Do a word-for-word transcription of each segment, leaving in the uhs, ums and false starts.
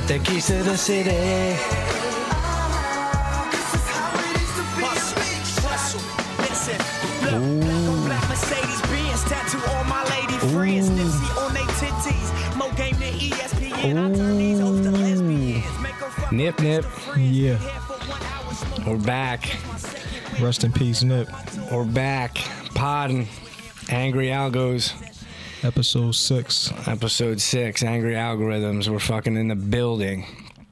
got the keys to the city. Nip, nip. Yeah. We're back. Rest in peace, Nip. We're back. Podding. Angry Algos. Episode six. Episode six. Angry Algorithms. We're fucking in the building.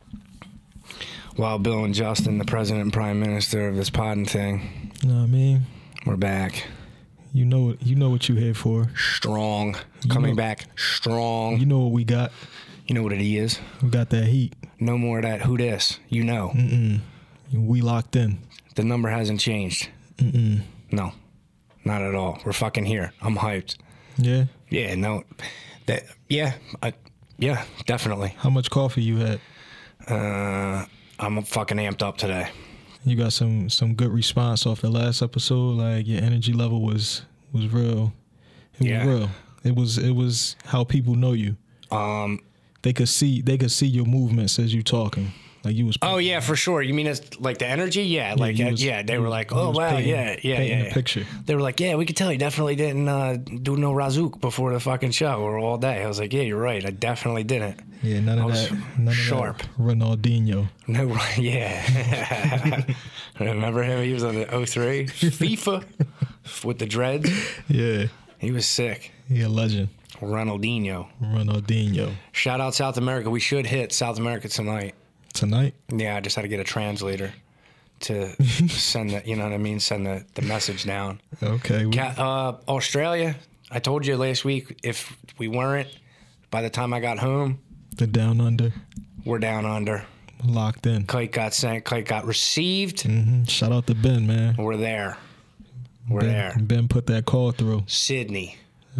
While Bill and Justin, the president and prime minister of this podding thing. You know what I mean? We're back. You know, you know what you're here for. Strong. You Coming know, back strong. You know what we got. You know what it is. We got that heat. No more of that. Who dis? You know. Mm-mm. We locked in. The number hasn't changed. Mm-mm. No. Not at all. We're fucking here. I'm hyped. Yeah? Yeah, no. That. Yeah. I, yeah, definitely. How much coffee you had? Uh, I'm fucking amped up today. You got some, some good response off the last episode. Like, your energy level was, was real. It Yeah. was real. It was, it was how people know you. Um... They could see they could see your movements as you talking. Like you was Oh yeah, for sure. You mean it's like the energy? Yeah, like you yeah, was- yeah. They you were was- like, you oh was wow, painting- yeah, yeah, painting yeah. the yeah. picture. They were like, yeah, we could tell you definitely didn't uh, do no Razook before the fucking show or all day. I was like, yeah, you're right. I definitely didn't. Yeah, none I of was that. None sharp. of that Ronaldinho. No, yeah. Remember him? He was on the oh three FIFA with the dreads. Yeah, He was sick. he a legend. Ronaldinho. Ronaldinho. Shout out South America. We should hit South America tonight. Tonight? Yeah, I just had to get a translator to send the, you know what I mean, send the, the message down. Okay. we- Ca- Uh, Australia, I told you last week, if we weren't, by the time I got home, The down under. we're down under. Locked in. Kite got sent, kite got received. hmm Shout out to Ben, man. We're there. We're ben, there. Ben put that call through. Sydney.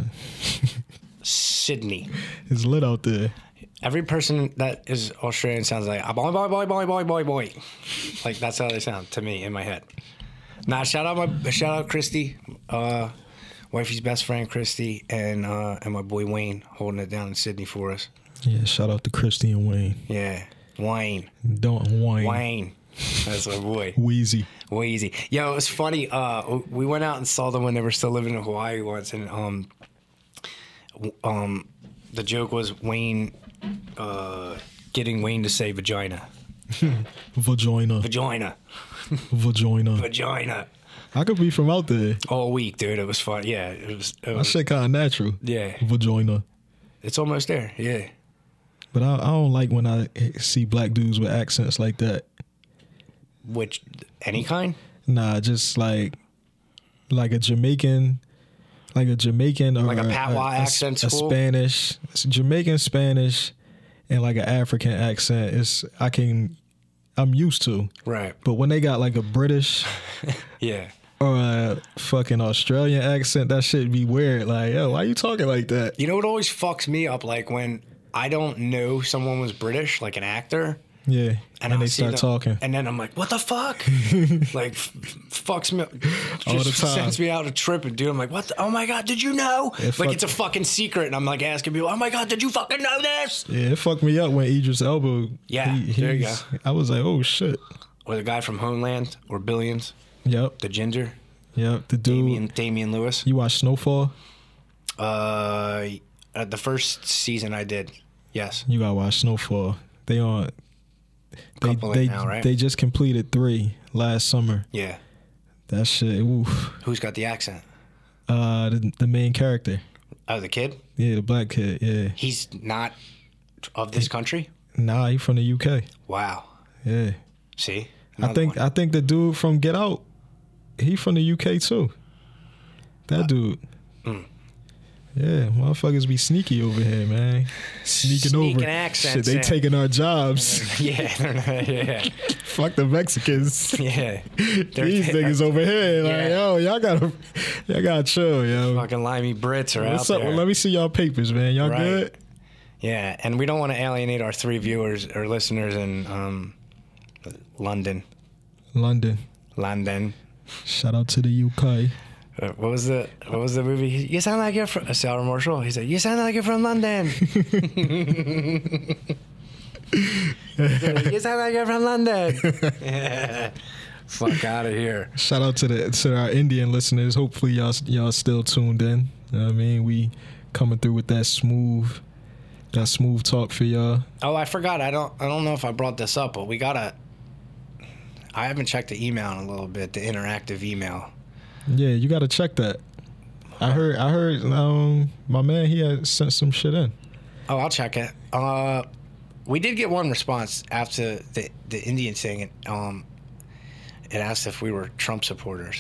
Sydney. It's lit out there. Every person that is Australian sounds like a boy, boy, boy, boy, boy, boy, boy. Like that's how they sound to me in my head. Nah, shout out my shout out Christy, uh, wifey's best friend Christy, and uh, and my boy Wayne holding it down in Sydney for us. Yeah, shout out to Christian Wayne. Yeah, Wayne, Don't Wayne. Wayne, that's my boy. Wheezy. Wheezy. Yo, it was funny. Uh, we went out and saw them when they were still living in Hawaii once, and um, w- um, the joke was Wayne, uh, getting Wayne to say vagina, Vagina. vagina, Vagina. vagina, I could be from out there. all week, dude. It was fun. Yeah, it was. It That was shit kind of natural. yeah, Vagina. it's almost there. Yeah. But I, I don't like when I see black dudes with accents like that. Which any kind? Nah, just like like a Jamaican, like a Jamaican or Like a patois accent a, school? Spanish, Jamaican Spanish, and like an African accent. It's I can I'm used to. Right. But when they got like a British Yeah. or a fucking Australian accent, that shit be weird. Like, yo, why you talking like that? You know what always fucks me up? Like when I don't know someone was British, like an actor. Yeah, and, I'll they see start them, talking. and then I'm like, "What the fuck?" Like, f- fucks me, just All the time. sends me out a trip, and dude, I'm like, "What? The, oh my god, did you know?" It like fuck- it's a fucking secret, and I'm like asking people, "Oh my god, did you fucking know this?" Yeah, it fucked me up when Idris Elba. Yeah, there you he's- I was like, oh shit. Or the guy from Homeland or Billions, Yep, the ginger, yep. The dude. Damian, Damian Lewis. You watch Snowfall? Uh, uh, the first season I did, yes. You gotta watch Snowfall. They on. They Couple in they now, right? they just completed three last summer. Yeah. That shit. Oof. Who's got the accent? Uh, the the main character. Oh, the kid. Yeah, the black kid. Yeah. He's not of this country. Nah, he from the U K. Wow. Yeah. See. I Another think one. I think the dude from Get Out, he from the U K too. That Uh, dude. mm. Yeah, motherfuckers be sneaky over here, man. Sneaking, Sneaking over. accents Shit, they in. taking our jobs. Yeah, they're not- yeah, Fuck the Mexicans. yeah. They're- These niggas over here, like, Yeah. yo, y'all gotta, y'all gotta chill, yo. Fucking limey Brits are What's out up? there. Well, let me see y'all papers, man. Y'all Right. good? Yeah, and we don't want to alienate our three viewers or listeners in um, London. London. London. Shout out to the U K. Uh, what was the What was the movie? You sound like you're from uh, Sarah Marshall. He said, "You sound like you're from London." You sound like you're from London. Fuck out of here. Shout out to the to our Indian listeners. Hopefully y'all y'all still tuned in. You know what I mean? We coming through with that smooth that smooth talk for y'all. Oh, I forgot. I don't I don't know if I brought this up, but we gotta I haven't checked the email in a little bit, the interactive email. Yeah, you gotta check that. I heard I heard um my man he had sent some shit in. Oh, I'll check it. Uh we did get one response after the the Indian thing. Um it asked if we were Trump supporters.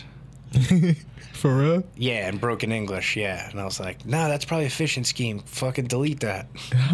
For real? Yeah, in broken English, yeah. And I was like, nah, that's probably a phishing scheme. Fucking delete that.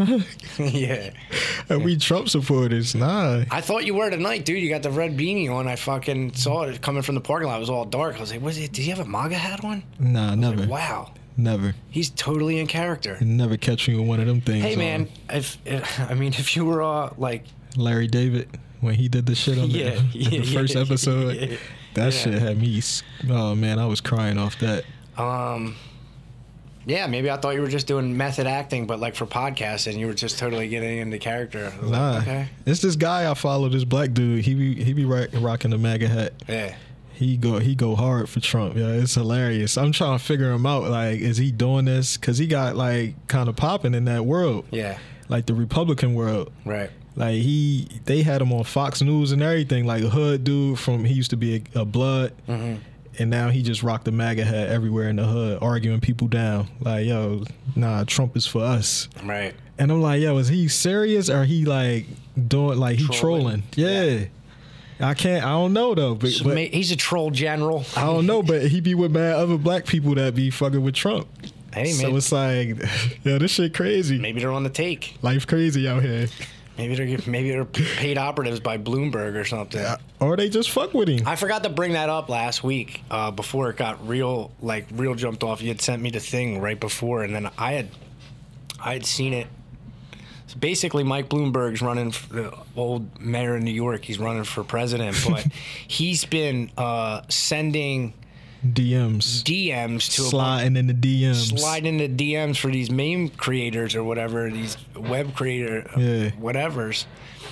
Yeah. And we Trump supporters, nah. I thought you were tonight, dude. You got the red beanie on. I fucking saw it coming from the parking lot. It was all dark. I was like, was it? Did he have a MAGA hat on? Nah, never. Like, wow. Never. He's totally in character. Never catch you in one of them things. Hey, on. man. If, if I mean, if you were uh, like Larry David, when he did the shit on the, yeah, yeah, the first yeah, episode, yeah, that yeah. shit had me. Oh man, I was crying off that. Um, yeah, maybe I thought you were just doing method acting, but like for podcasts, and you were just totally getting into character. I was Nah, like, okay. It's this guy I follow. This black dude. He be he be rock, rocking the MAGA hat. Yeah. He go he go hard for Trump. Yeah, it's hilarious. I'm trying to figure him out. Like, is he doing this because he got like kind of popping in that world? Yeah. Like the Republican world. Right. Like he, they had him on Fox News and everything. Like a hood dude from he used to be a, a blood, Mm-hmm. and now he just rocked the MAGA hat everywhere in the hood, arguing people down. Like, yo, nah, Trump is for us. Right. And I'm like, yo, is he serious or he like doing like he trolling? Trolling. Yeah. Yeah. I can't. I don't know though. But, So but ma- he's a troll general. I don't know. But he be with mad other black people that be fucking with Trump. Hey, So man. it's like, yo, this shit crazy. Maybe they're on the take. Life crazy out here. Maybe they're maybe they're paid operatives by Bloomberg or something. Or they just fuck with him. I forgot to bring that up last week uh, before it got real, like real jumped off. You had sent me the thing right before, and then I had, I had seen it. So basically, Mike Bloomberg's running for the old mayor of New York. He's running for president, but he's been uh, sending D Ms. D Ms to a bunch, Sliding in the D Ms. slide into D Ms for these meme creators or whatever, these web creator Yeah. whatevers.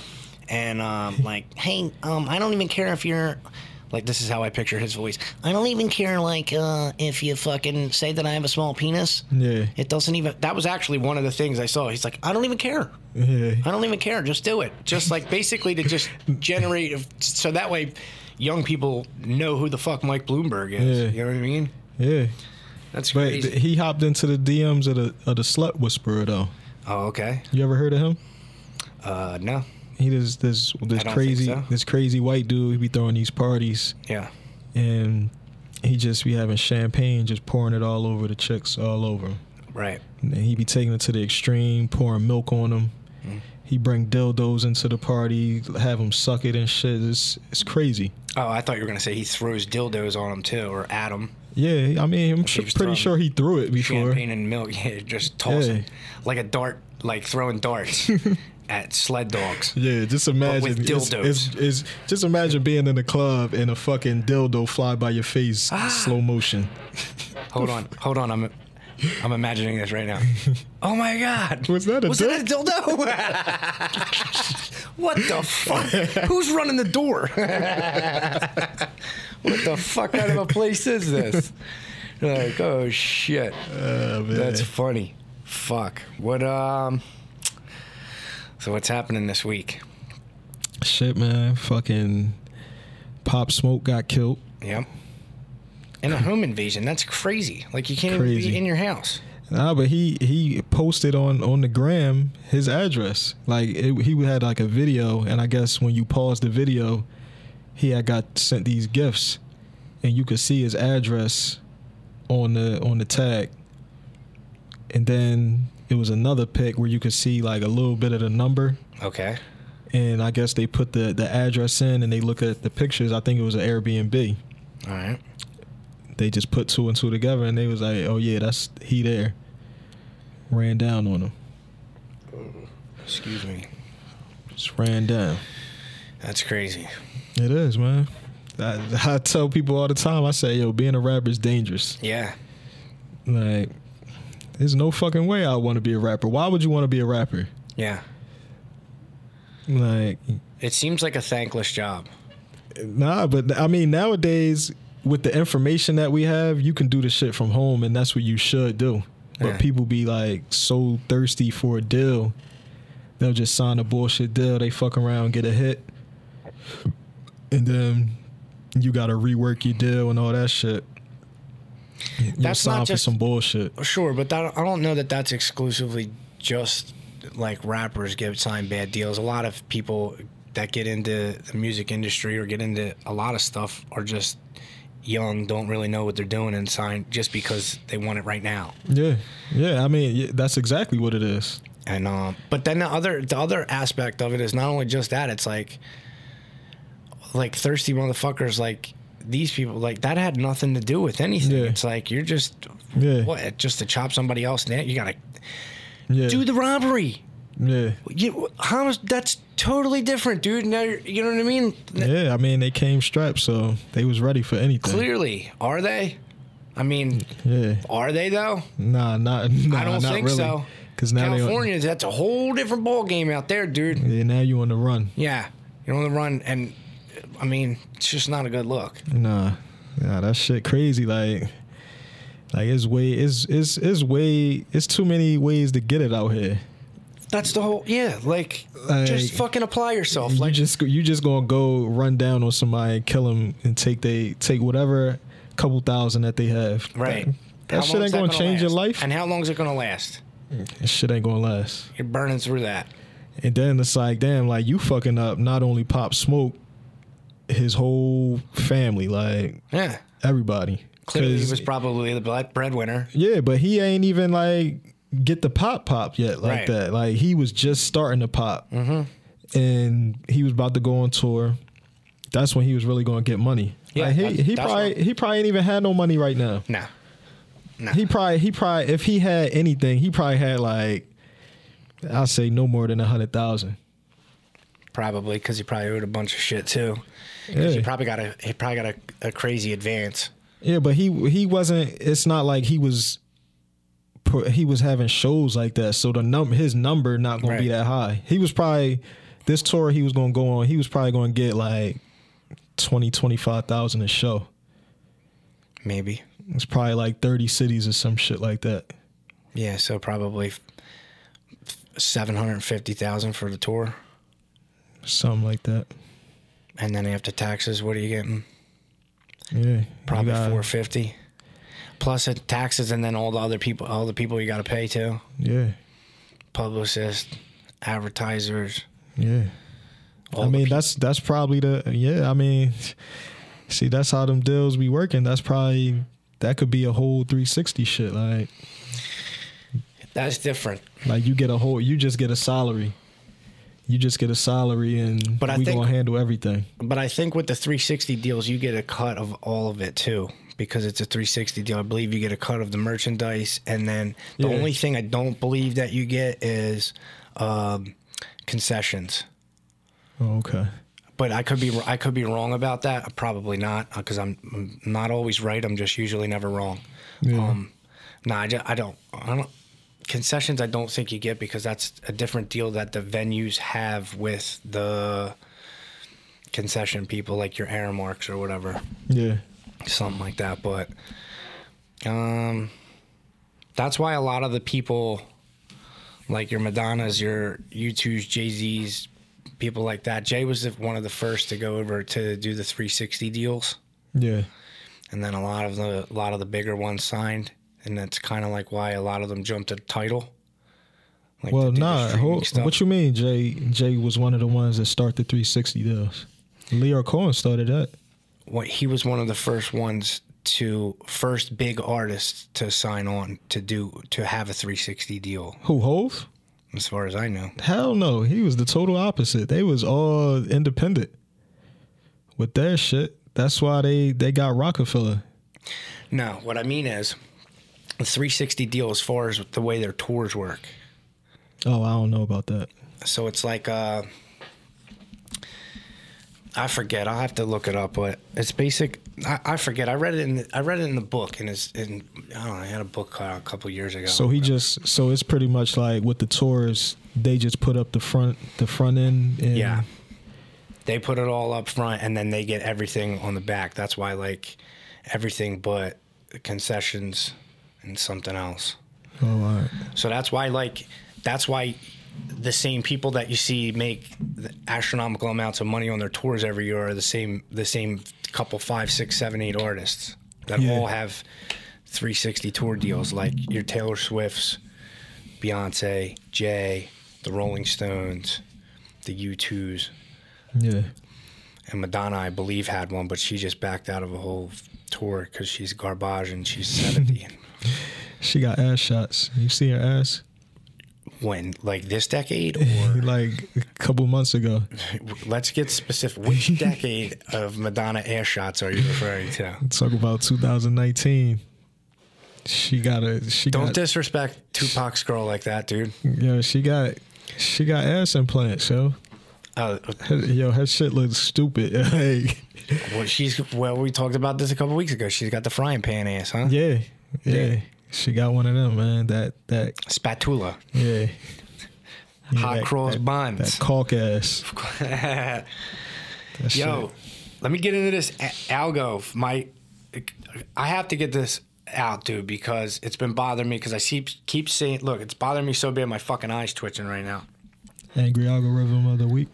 And um, like, hey, um, I don't even care if you're like, this is how I picture his voice. I don't even care like uh, if you fucking say that I have a small penis. Yeah. It doesn't even. That was actually one of the things I saw. He's like, I don't even care. Yeah. I don't even care. Just do it. Just like basically to just generate, so that way young people know who the fuck Mike Bloomberg is. Yeah. You know what I mean? Yeah. That's But crazy. th- he hopped into the D Ms of the of the slut whisperer though. Oh, okay. You ever heard of him? Uh, no. He does this this I don't crazy think so. this crazy white dude. He be throwing these parties Yeah. and he just be having champagne, just pouring it all over the chicks, all over 'em. Right. And then he be taking it to the extreme, pouring milk on them. Mm. He bring dildos into the party, have them suck it and shit. It's it's crazy. Oh, I thought you were gonna say he throws dildos on him too, or at him. Yeah, I mean, I'm He su- was pretty throwing sure he threw it before. Champagne and milk. Yeah, just tossing Yeah. like a dart, like throwing darts at sled dogs. Yeah, just imagine. with it's- dildos. It's, it's, just imagine being in a club and a fucking dildo fly by your face, Ah. slow motion. Hold on, hold on. I'm, I'm imagining this right now. Oh my god! Was that a Was dick? that a dildo? What the fuck? Who's running the door? What the fuck kind of a place is this? Like, oh shit. Oh, man. That's funny. Fuck. What um So what's happening this week? Shit, man. Fucking Pop Smoke got killed. Yep. And a home invasion. That's crazy. Like you can't even Crazy. be in your house. Nah, but he he posted on on the gram his address. Like it, he had like a video, and I guess when you pause the video, he had got sent these gifts, and you could see his address on the on the tag. And then it was another pic where you could see like a little bit of the number. Okay. And I guess they put the the address in, and they look at the pictures. I think it was an Airbnb. All right. They just put two and two together, and they was like, "Oh yeah, that's he there." Ran down on him. Excuse me. Just ran down. That's crazy. It is, man. I, I tell people all the time. I say, "Yo, being a rapper is dangerous." Yeah. Like, there's no fucking way I want to be a rapper. Why would you want to be a rapper? Yeah. Like, It seems like a thankless job. nah, but I mean, nowadays with the information that we have, you can do the shit from home, and that's what you should do. But Yeah. people be like so thirsty for a deal, they'll just sign a bullshit deal. They fuck around, get a hit, and then you got to rework your deal and all that shit. You'll That's sign not for just- some bullshit. Sure, but that, I don't know that that's exclusively just like rappers get signed bad deals. A lot of people that get into the music industry or get into a lot of stuff are just young, don't really know what they're doing, and sign just because they want it right now. Yeah, yeah. I mean, yeah, that's exactly what it is. And um, but then the other the other aspect of it is not only just that. It's like like thirsty motherfuckers like these people, like that had nothing to do with anything. Yeah. It's like you're just Yeah. what just to chop somebody else down. You gotta Yeah, do the robbery. yeah, You, how is that's totally different, dude? Now you're, you know what I mean? yeah. I mean, they came strapped, so they was ready for anything. Clearly, are they? I mean, Yeah. are they though? Nah, not. Nah, I don't not think really. so. Because now California, that's a whole different ball game out there, dude. they. Yeah, now you on the run. Yeah, you're on the run, and I mean, it's just not a good look. Nah, nah, that shit crazy. Like, like it's way, it's it's it's way, it's too many ways to get it out here. That's the whole. Yeah, like, Like, just fucking apply yourself. You Like, just you just gonna go run down on somebody, and kill them, and take they take whatever couple thousand that they have. right. That, that How shit long's ain't that gonna change your last? life. And how long is it gonna last? That shit ain't gonna last. You're burning through that. And then it's like, damn, like you fucking up not only Pop Smoke, his whole family, like Yeah. everybody. Clearly, he 'Cause- was probably the bre- breadwinner. yeah, but he ain't even like get the pop pop yet like Right. that. Like he was just starting to pop, mm-hmm. and he was about to go on tour. That's when he was really going to get money. Yeah, like, he that's- he that's probably what- he probably ain't even had no money right now. Nah. Nah. He probably he probably if he had anything, he probably had like I'll say no more than a hundred thousand. Probably because he probably owed a bunch of shit too. 'Cause he Yeah. probably got a he probably got a, a crazy advance. Yeah, but he he wasn't. It's not like he was. pu- He was having shows like that, so the num his number not going to be Right. that high. He was probably this tour he was going to go on. He was probably going to get like twenty twenty five thousand a show. Maybe. It's probably like thirty cities or some shit like that. Yeah, so probably seven hundred fifty thousand for the tour, Something like that. and then after taxes, what are you getting? Yeah, Probably you got- four fifty, plus the taxes, and then all the other people, all the people you got to pay too, Yeah, publicists, advertisers. yeah. All I the mean, peop- that's that's probably the yeah. I mean, see, that's how them deals be working. That's probably that could be a whole three sixty shit. Like, That's different. like you get a whole, you just get a salary. You just get a salary, and But I we think- gonna handle everything. But I think with the three sixty deals, you get a cut of all of it too, because it's a three sixty deal. I believe you get a cut of the merchandise, and then the Yeah. only thing I don't believe that you get is um, concessions. Oh, okay. But I could be I could be wrong about that. Probably not, because I'm, I'm not always right. I'm just usually never wrong. Yeah. Um, no, I, ju- I don't. I don't. Concessions, I don't think you get, because that's a different deal that the venues have with the concession people, like your Aramarks or whatever, Yeah. something like that. But um, that's why a lot of the people, like your Madonnas, your U twos, Jay-Z's, people like that. Jay was the, one of the first to go over to do the three sixty deals, Yeah. and then a lot of the a lot of the bigger ones signed, and that's kind of like why a lot of them jumped to Tidal. Like Well, to do the nah. streaming Who, stuff. what you mean? Jay Jay was one of the ones that started the three sixty deals. Leo Cohen started that. What, he was one of the first ones to first big artists to sign on to do to have a three sixty deal, Who, Hove? as far as I know. Hell no. He was the total opposite. They was all independent with their shit. That's why they they got Rockefeller. No, what I mean is the three sixty deal as far as the way their tours work. Oh, I don't know about that. So it's like uh I forget. I'll have to look it up, but it's basic. I, I forget. I read it in. The, I read it in the book, and it's in. I don't know. I had a book out a couple years ago. So he just. So it's pretty much like with the tours, they just put up the front, the front end. And yeah. They put it all up front, and then they get everything on the back. That's why, like, everything but concessions and something else. Oh, all right. So that's why, like, that's why. The same people that you see make the astronomical amounts of money on their tours every year are the same the same couple five six seven eight artists that yeah. all have three sixty tour deals, like your Taylor Swifts, Beyonce, Jay, the Rolling Stones, the U twos. Yeah. And Madonna, I believe, had one, but she just backed out of a whole tour because she's garbage and she's seventy. She got ass shots. You see her ass? When, like this decade, or like a couple months ago? Let's get specific. Which decade of Madonna ass shots are you referring to? Talk about two thousand nineteen. She got a. She don't got, disrespect Tupac's girl like that, dude. Yo, she got she got ass implants, yo. Uh, her, yo, her shit looks stupid. Hey. Well, she's well. We talked about this a couple weeks ago. She's got the frying pan ass, huh? Yeah, yeah. Yeah. She got one of them, man. That that spatula. Yeah. yeah Hot that, cross that, buns. That caulk ass. Yo, shit. Let me get into this algo. My, I have to get this out, dude, because it's been bothering me. Because I keep keep saying, look, it's bothering me so bad. My fucking eyes twitching right now. Angry algorithm of the week.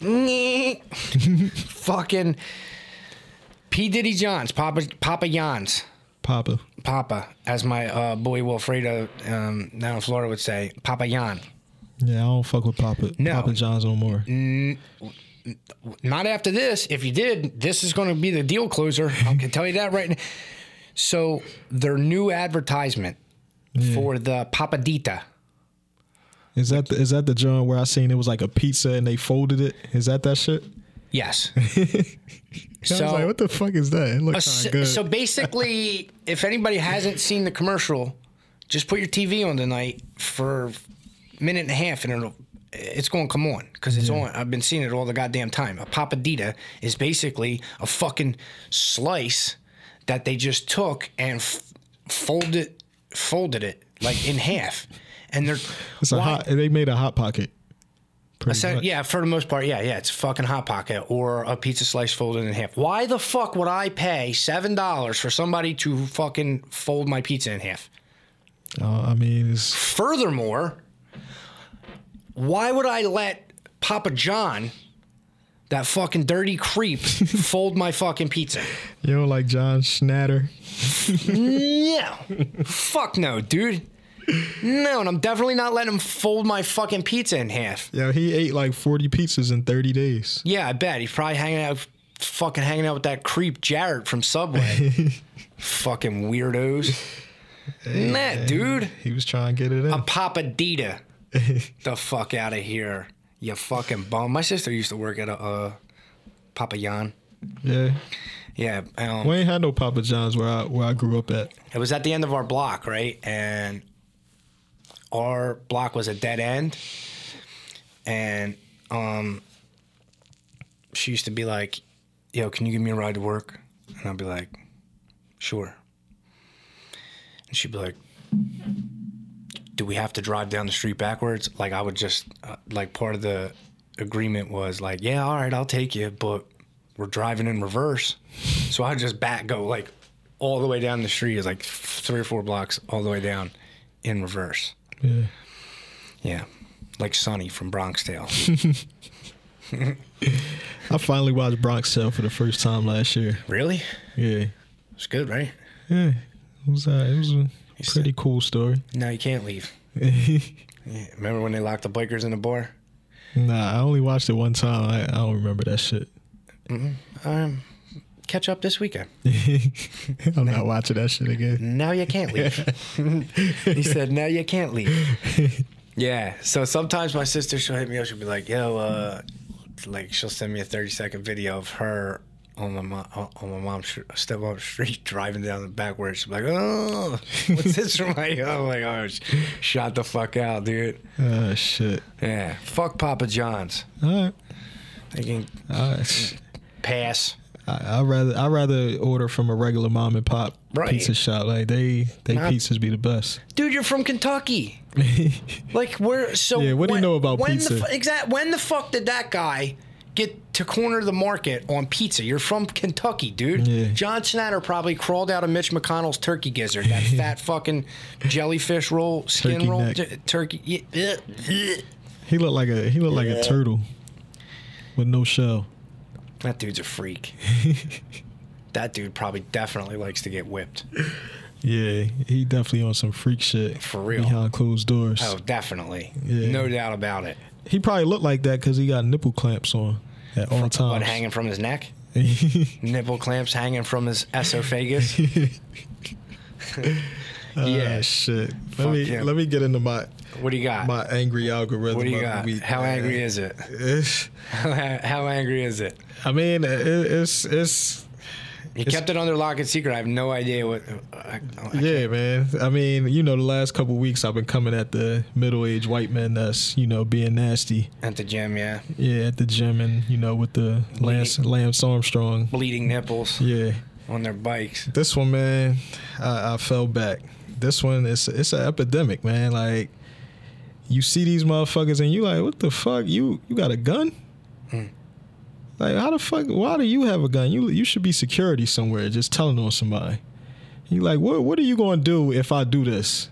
Fucking P Diddy Johns, Papa Papa Jans. Papa. Papa, as my uh, boy Wilfredo um, down in Florida would say, Papa Jan. Yeah, I don't fuck with Papa No. Papa John's no more. N- not after this. If you did, this is going to be the deal closer. I can tell you that right now. So their new advertisement Yeah. for the Papadita. Is that the, is that the joint where I seen it was like a pizza and they folded it? Is that that shit? Yes. I So- was like, what the fuck is that? It Uh, looks so, kind of good. so basically, if anybody hasn't seen the commercial, just put your T V on tonight for a minute and a half, and it'll it's going to come on because it's on. I've been seeing it all the goddamn time. A papadita is basically a fucking slice that they just took and f- folded folded it like in half, and they're it's a why- hot. They made a hot pocket. I pretty said, much. yeah, for the most part, yeah, yeah. It's a fucking Hot Pocket or a pizza slice folded in half. Why the fuck would I pay seven dollars for somebody to fucking fold my pizza in half? Uh, I mean, it's, Furthermore, why would I let Papa John, that fucking dirty creep, fold my fucking pizza? you know, like John Schnatter. No. Fuck no, dude. No, and I'm definitely not letting him fold my fucking pizza in half. Yo, he ate like forty pizzas in thirty days. Yeah, I bet. He's probably hanging out, fucking hanging out with that creep Jarrett from Subway. Fucking weirdos. Nah, dude. He was trying to get it in. A Papadita. The fuck out of here, you fucking bum. My sister used to work at a uh, Papa Jan. Yeah. Yeah, um, We ain't had no Papa John's where I where I grew up at. it was at the end of our block, right? And our block was a dead end. And um, she used to be like, yo, can you give me a ride to work? And I'd be like, sure. And she'd be like, do we have to drive down the street backwards? Like, I would just, uh, like, part of the agreement was like, yeah, all right, I'll take you, but we're driving in reverse. So I just back go, like, all the way down the street. Is like three or four blocks all the way down in reverse. Yeah. Yeah. Like Sonny from Bronx Tale. I finally watched Bronx Tale for the first time last year. Really? Yeah. It's good, right? Yeah. It was uh, it was a pretty said- cool story. No, you can't leave. Yeah. Remember when they locked the bikers in the bar? Nah, I only watched it one time. I, I don't remember that shit. Um, catch up this weekend. I'm not watching that shit again. Now you can't leave. He said, now you can't leave. Yeah. So sometimes my sister, she'll hit me up. She'll be like, yo, uh, like she'll send me a thirty second video of her on my mom, on my mom's step up street driving down the back where she's like, oh, what's this from my, oh my gosh, shot the fuck out, dude. Oh, shit. Yeah. Fuck Papa John's. All right. They can, All right. pass. I, I'd rather I rather order from a regular mom and pop Right. pizza shop. Like they they Not- pizzas be the best. Dude, you're from Kentucky. Like where? So Yeah, what do you when- know about when pizza? The, fu- exact. When the fuck did that guy get to corner the market on pizza? You're from Kentucky, dude. Yeah. John Snyder probably crawled out of Mitch McConnell's turkey gizzard, that fat fucking jellyfish roll, skin Turkey roll, neck. j- turkey. Yeah. He looked like a he looked like a turtle with no shell. That dude's a freak. That dude probably definitely likes to get whipped. Yeah, he definitely on some freak shit. For real. Behind closed doors. Oh, definitely. Yeah. No doubt about it. He probably looked like that because he got nipple clamps on at all What, times. hanging from his neck? Nipple clamps hanging from his esophagus? Ah, Yeah. shit. Fuck Let me him. let me get into my What do you got? my angry algorithm. What do you of the got? week, How man. angry is it? It's- How, how angry is it? I mean, it, it's it's You It's- kept it under lock and secret. I have no idea what. I, I, yeah, man. I mean, you know, the last couple weeks I've been coming at the middle-aged white men that's you know being nasty. At the gym, yeah. Yeah, at the gym and you know with the Lance Lance Armstrong. Bleeding nipples Yeah, on their bikes. this one, man, I, I fell back. This one is it's an epidemic, man. Like you see these motherfuckers and you like, what the fuck? You you got a gun? Mm. Like how the fuck? Why do you have a gun? You you should be security somewhere, just telling on somebody. You like what? What are you gonna do if I do this?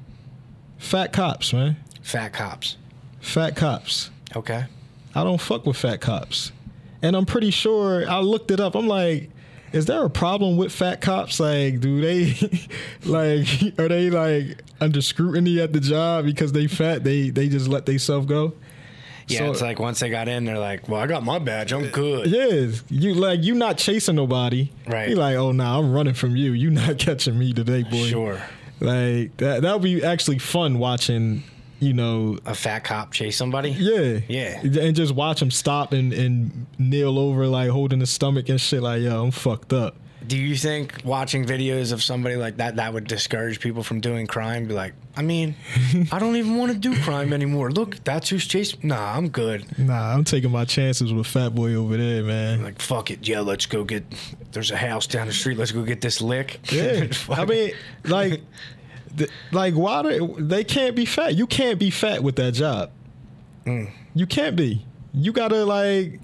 Fat cops, man. Fat cops. Fat cops. Okay. I don't fuck with fat cops. And I'm pretty sure I looked it up. I'm like, is there a problem with fat cops? Like, do they like are they like under scrutiny at the job because they fat? They they just let themselves go? Yeah, So- it's like once they got in, they're like, "Well, I got my badge. I'm good." Yeah, you like you not chasing nobody. Right. You like, oh nah, I'm running from you. You not catching me today, boy. Sure. Like that that would be actually fun watching, you know, A fat cop chase somebody. yeah. Yeah. And just watch him stop and, and kneel over like holding his stomach and shit like, yo, I'm fucked up. Do you think watching videos of somebody like that that would discourage people from doing crime? Be like, I mean, I don't even want to do crime anymore. Look, that's who's chasing. Nah, I'm good. Nah, I'm taking my chances with Fat Boy over there, man. Like, fuck it. Yeah, let's go get. There's a house down the street. Let's go get this lick. Yeah. Fuck. I mean, like th- like why do, they can't be fat. You can't be fat with that job. Mm. You can't be. You gotta like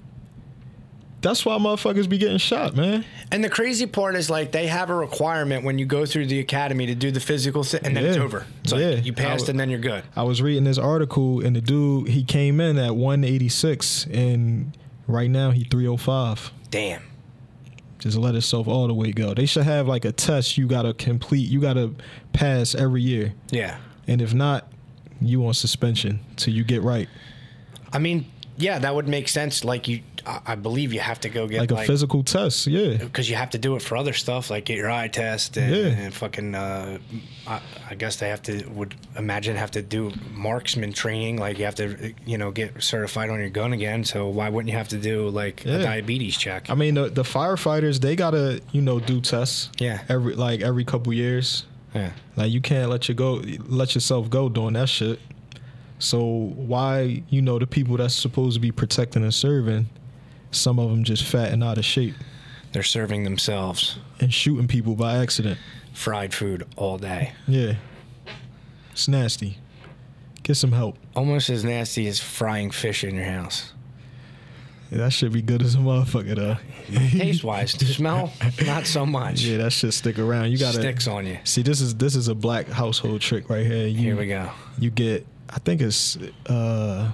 that's why motherfuckers be getting shot, man. And the crazy part is like they have a requirement when you go through the academy to do the physical thing, and then it's Yeah. over. It's like Yeah. you passed, I- and then you're good. I was reading this article and the dude he came in at one eighty-six and right now he three oh five. Damn. Just let himself all the way go. They should have like a test you gotta complete. You gotta pass every year, Yeah. and if not, you on suspension till you get right. I mean, yeah, that would make sense. Like you, I, I believe you have to go get Like a like physical test, yeah. because you have to do it for other stuff, like get your eye test and, Yeah. and fucking. Uh, I, I guess they have to would imagine have to do marksman training. Like you have to, you know, get certified on your gun again. So why wouldn't you have to do like Yeah. a diabetes check? I mean, the, the firefighters they gotta you know do tests. Yeah. Every like every couple years. Yeah. Like you can't let you go, let yourself go doing that shit. So why you know the people that's supposed to be protecting and serving, some of them just fat and out of shape They're serving themselves and shooting people by accident. fried food all day. Yeah, it's nasty. Get some help. Almost as nasty as frying fish in your house. Yeah, that should be good as a motherfucker though. Taste wise, the smell, not so much. Yeah, that shit stick around. You gotta Sticks on you. see. This is this is a black household trick right here. You, Here we go. You get. I think it's. uh Oh,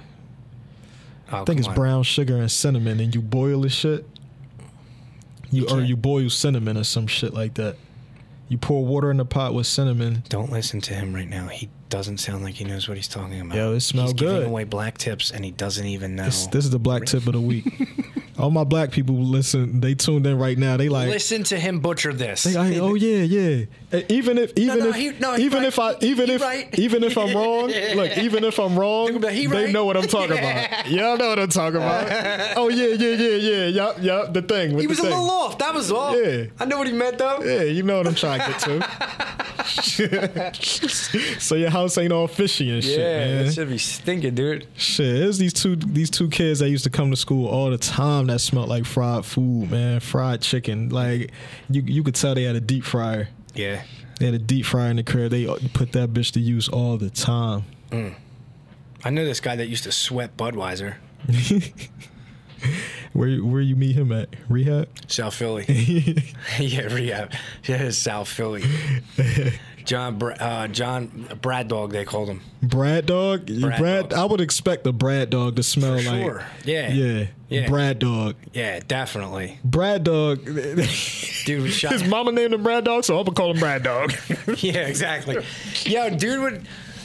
I think it's come on. brown sugar and cinnamon, and you boil the shit. You, You or can't- you boil cinnamon or some shit like that. You pour water in the pot with cinnamon. Don't listen to him right now. He doesn't sound like he knows what he's talking about. Yo, it smells he's good. giving away black tips, and he doesn't even know. This, this is the black tip of the week. All my black people listen. They tuned in right now. They like. Listen to him butcher this. They like, oh yeah, yeah. Uh, Even if, even no, if, he- no, he even right. if I, even He if, right. even if I'm wrong, look, even if I'm wrong, He they right. know what I'm talking about. Y'all know what I'm talking about. Oh yeah, yeah, yeah, yeah. Yup, yup. The thing. With He was the a thing. little off. That was all. Yeah. I know what he meant though. Yeah, you know what I'm trying to get to. So your house ain't all fishy and shit, man. it should be stinking, dude. Shit, it was these two these two kids that used to come to school all the time. something that smelled like fried food, man. Fried chicken. Like you, you could tell they had a deep fryer. Yeah. They had a deep fryer in the crib. They put that bitch to use all the time. Mm. I know this guy that used to sweat Budweiser. Where where you meet him at? Rehab? South Philly. Yeah, rehab. Yeah, South Philly. John, Bra- uh, John Brad Dog, they called him. Brad Dog? Brad Brad. Dog. I would expect a Brad Dog to smell For like. sure. Yeah. Yeah. Yeah. Brad Dog. Yeah, definitely. Brad Dog. Dude was shot. His mama named him Brad Dog, so I'm gonna call him Brad Dog. Yeah, exactly. Yo, dude would.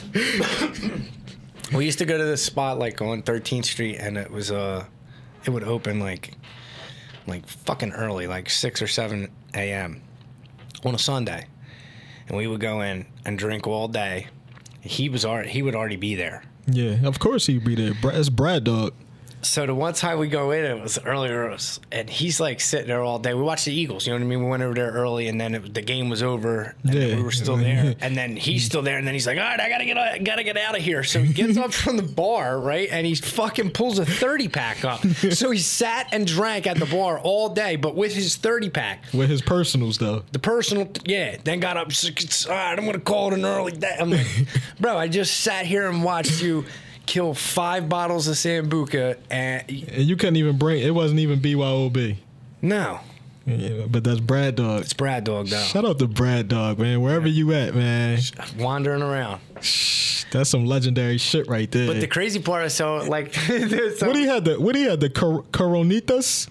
We used to go to this spot like on thirteenth Street, and it was uh, it would open like, like fucking early, like six or seven a m on a Sunday, and we would go in and drink all day. He was already, he would already be there. Yeah, of course he'd be there. Bra- It's Brad Dog. So the one time we go in, it was earlier, and he's like sitting there all day. We watched the Eagles, you know what I mean? We went over there early, and then it, the game was over, and Yeah. we were still there. And then he's still there, and then he's like, "All right, I gotta get, I gotta get out of here." So he gets up from the bar, right, and he fucking pulls a thirty pack up. So he sat and drank at the bar all day, but with his thirty pack. With his personals, though. The personal, yeah. Then got up. All right, I'm gonna call it an early day. I'm like, bro, I just sat here and watched you kill five bottles of Sambuca, and And you couldn't even bring. It wasn't even B Y O B. no, Yeah, but that's Brad Dog. it's Brad Dog though. Shout out to Brad Dog, man. Wherever you at, man. Wandering around. That's some legendary shit right there. But the crazy part is, so like, so, what he had the what he had the cor- coronitas?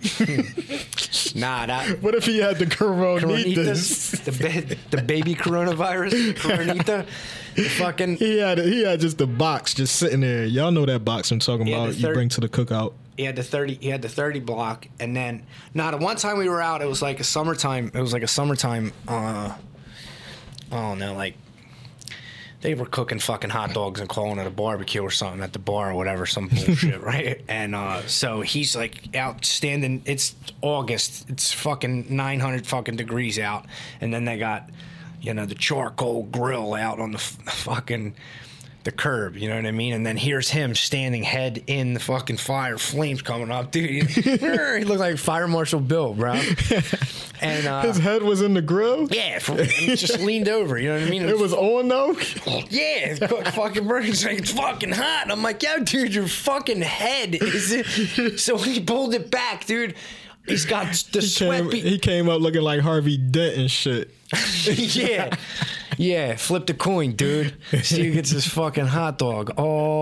nah, that What if he had the coronitas? Coronitas, the ba- the baby coronavirus, Coronita, the fucking. He had he had just the box just sitting there. Y'all know that box I'm talking Yeah, the about. You third- bring to the cookout. He had the thirty. He had the thirty block, and then now the one time we were out, it was like a summertime. It was like a summertime. Uh, I don't know, like they were cooking fucking hot dogs and calling it a barbecue or something at the bar or whatever, some bullshit, right? And uh, so he's like out standing. It's August. It's fucking nine hundred fucking degrees out, and then they got, you know, the charcoal grill out on the f- fucking. The curb, you know what I mean? And then here's him standing head in the fucking fire, flames coming up, dude. He looked like Fire Marshal Bill, bro. And uh, His head was in the grill. yeah, for, and he just leaned over, you know what I mean? It was on though. yeah, it's cooked fucking burns like it's fucking hot. And I'm like, yo, dude, your fucking head is it? So he pulled it back, dude. He's got the He sweat. came, Be- he came up looking like Harvey Dent and shit. yeah. Yeah, flip the coin, dude. See who gets this fucking hot dog.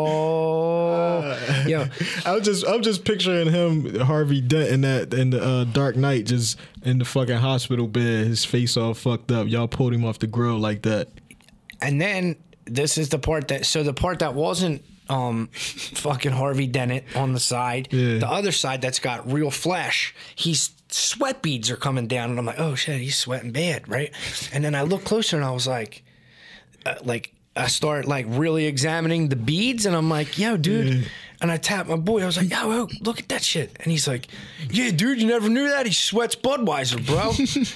Oh, yo, I was just I'm just picturing him, Harvey Dent, in that in the uh, Dark Knight, just in the fucking hospital bed, his face all fucked up. Y'all pulled him off the grill like that. and then this is the part that so the part that wasn't um fucking Harvey Dent on the side, Yeah. the other side that's got real flesh. He's sweat beads are coming down, and I'm like, oh shit, he's sweating bad, right? And then I look closer, and I was like, uh, like I start like really examining the beads, and I'm like, yo, dude. Yeah. And I tapped my boy. I was like, yo, yo, look at that shit. And he's like, yeah, dude, you never knew that? He sweats Budweiser, bro.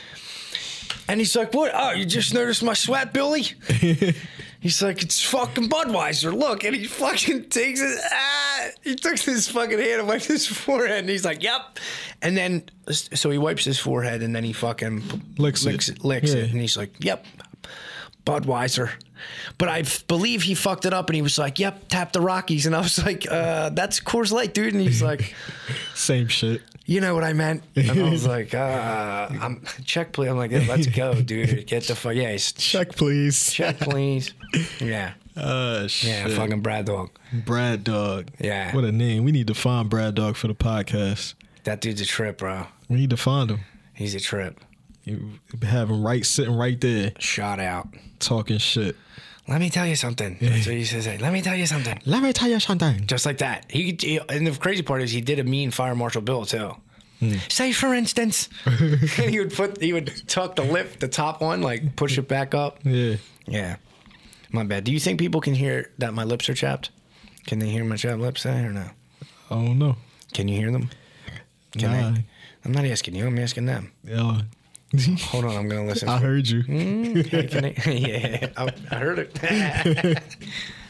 And he's like, what? Oh, you just noticed my sweat, Billy? He's like, it's fucking Budweiser. Look. And he fucking takes it. Ah, he took his fucking hand and wiped his forehead. And he's like, yep. And then, so he wipes his forehead and then he fucking Licks it. licks it. Licks Yeah. it. And he's like, yep, Budweiser. But I f- believe he fucked it up and he was like, yep, tap the Rockies. And I was like, uh, that's Coors Light, dude. And he's like, Same shit. you know what I meant? And I was like, uh, I'm check, please. I'm like, yeah, let's go, dude. Get the fuck, yeah, he's- Check, please. check, please. Yeah, Uh, shit. yeah, fucking Brad Dog. Brad Dog. Yeah. What a name. We need to find Brad Dog for the podcast. That dude's a trip, bro. We need to find him. He's a trip. You have him right, sitting right there, Shot out. talking shit. Let me tell you something. That's what he says. Let me tell you something. Let me tell you something. Just like that. He, he and the crazy part is he did a mean Fire Marshal Bill too. Say for instance, and he would put he would tuck the lip, the top one, like push it back up. Yeah. Yeah, my bad. Do you think people can hear that my lips are chapped? Can they hear my chapped lips say or no? I don't know. Can you hear them? Can Nah. I? I'm not asking you. I'm asking them. Yeah. Hold on, I'm gonna listen. I heard you. Mm, hey, can I- yeah, I, I heard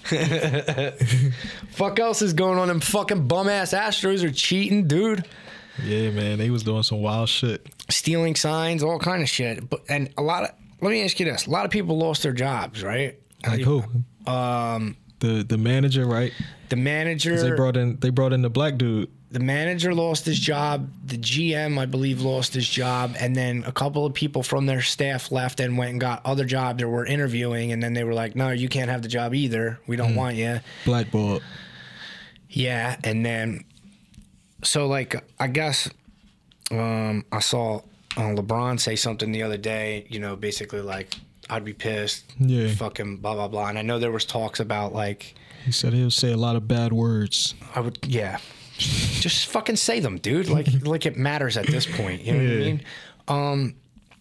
it. Fuck else is going on? Them fucking bum ass Astros are cheating, dude. Yeah, man, they was doing some wild shit. Stealing signs, all kind of shit. But and a lot of let me ask you this: a lot of people lost their jobs, right? Like who? Um, the the manager, right? The manager. 'Cause They brought in they brought in the black dude. The manager lost his job. The G M, I believe, lost his job. And then a couple of people from their staff left and went and got other jobs or were interviewing. And then they were like, no, you can't have the job either. We don't mm. want you. Blackballed. Yeah. And then, so like, I guess um, I saw uh, LeBron say something the other day, you know, basically like, I'd be pissed. Yeah. Fucking blah, blah, blah. And I know there was talks about like. He said he'll say a lot of bad words. I would, yeah. Just fucking say them, dude. Like, like it matters at this point. You know yeah. what I mean? Um,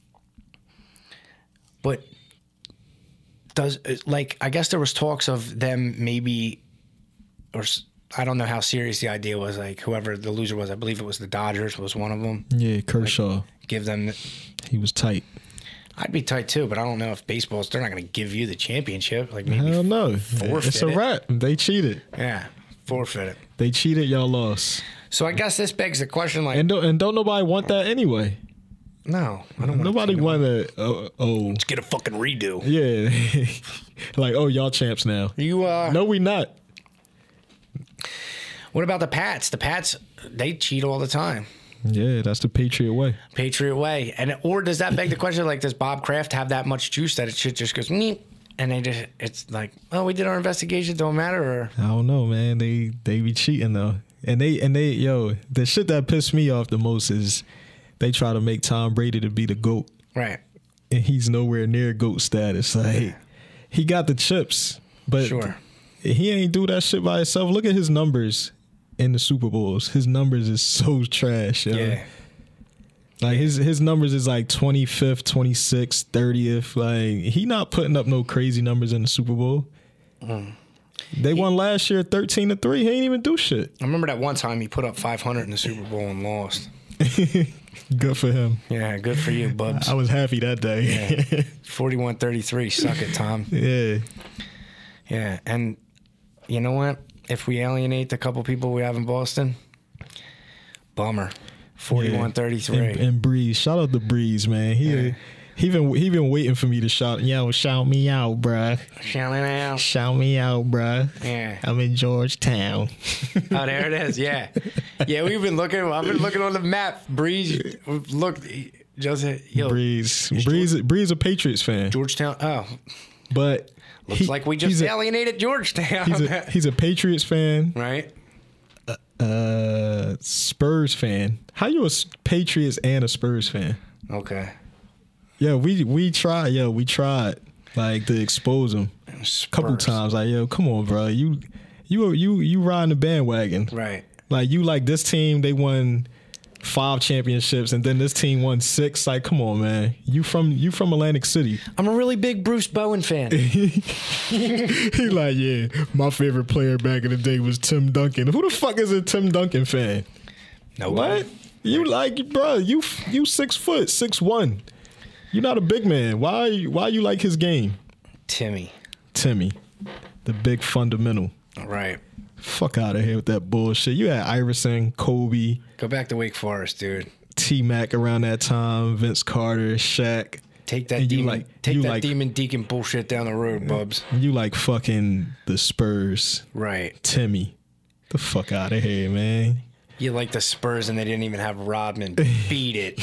but does like I guess there was talks of them maybe, or I don't know how serious the idea was. Like whoever the loser was, I believe it was the Dodgers was one of them. Yeah, Kershaw. Like, give them. The, he was tight. I'd be tight too, but I don't know if baseball's. They're not going to give you the championship. Like maybe. Hell no. Forfeit it's a it. wrap. They cheated. Yeah. Forfeit it. They cheated, y'all lost. So I guess this begs the question, like, and don't, and don't nobody want that anyway. No, I don't. Nobody want to. Uh, oh, let's get a fucking redo. Yeah, like oh, y'all champs now. You uh, no, we not. What about the Pats? The Pats, they cheat all the time. Yeah, that's the Patriot way. Patriot way, and or does that beg the question? Like, does Bob Kraft have that much juice that it shit just goes? Meep. And they just, it's like, oh, we did our investigation, don't matter, or I don't know, man. They they be cheating though, and they and they yo, the shit that pissed me off the most is they try to make Tom Brady to be the GOAT, right? And he's nowhere near GOAT status. Like yeah. he got the chips, but sure. he ain't do that shit by himself. Look at his numbers in the Super Bowls. His numbers is so trash. Yo. Yeah. Like his his numbers is like twenty-fifth, twenty-sixth, thirtieth. Like he not putting up no crazy numbers in the Super Bowl. Mm. They he, won last year thirteen to three. He ain't even do shit. I remember that one time he put up five hundred in the Super Bowl and lost. Good for him. Yeah, good for you, Bubs. I was happy that day. Yeah. forty-one thirty-three. Suck it, Tom. Yeah. Yeah, and you know what? If we alienate the couple people we have in Boston, bummer. forty-one thirty-three. And, and Breeze. Shout out to Breeze, man. He yeah. he been he been waiting for me to shout. Yo, shout me out, bruh. Shout me out. Shout me out, bruh. Yeah. I'm in Georgetown. Oh, there it is. Yeah. Yeah, we've been looking. I've been looking on the map. Breeze. Look. Just yo. Breeze. Breeze. George, Breeze a Patriots fan. Georgetown. Oh. But looks he, like we just alienated a, Georgetown. He's a, he's a Patriots fan. Right. Uh, Spurs fan. How you a Patriots and a Spurs fan? Okay. Yeah, we we tried. Yo, we tried like to expose him a couple times. Like, yo, come on, bro. You you you you riding the bandwagon, right? Like you like this team. They won five championships, and then this team won six. Like, come on, man. You from you from Atlantic City? I'm a really big Bruce Bowen fan. He like, yeah, my favorite player back in the day was Tim Duncan. Who the fuck is a Tim Duncan fan? Nobody. What? You like, bro? You you six foot, six one. You're not a big man. Why why you like his game? Timmy. Timmy, the big fundamental. All right. Fuck out of here with that bullshit. You had Iverson, Kobe. Go back to Wake Forest, dude. T-Mac around that time, Vince Carter, Shaq. Take that demon, like, take that like, demon deacon bullshit down the road, Bubs. You like fucking the Spurs. Right. Timmy. The fuck out of here, man. You like the Spurs and they didn't even have Rodman. Beat it.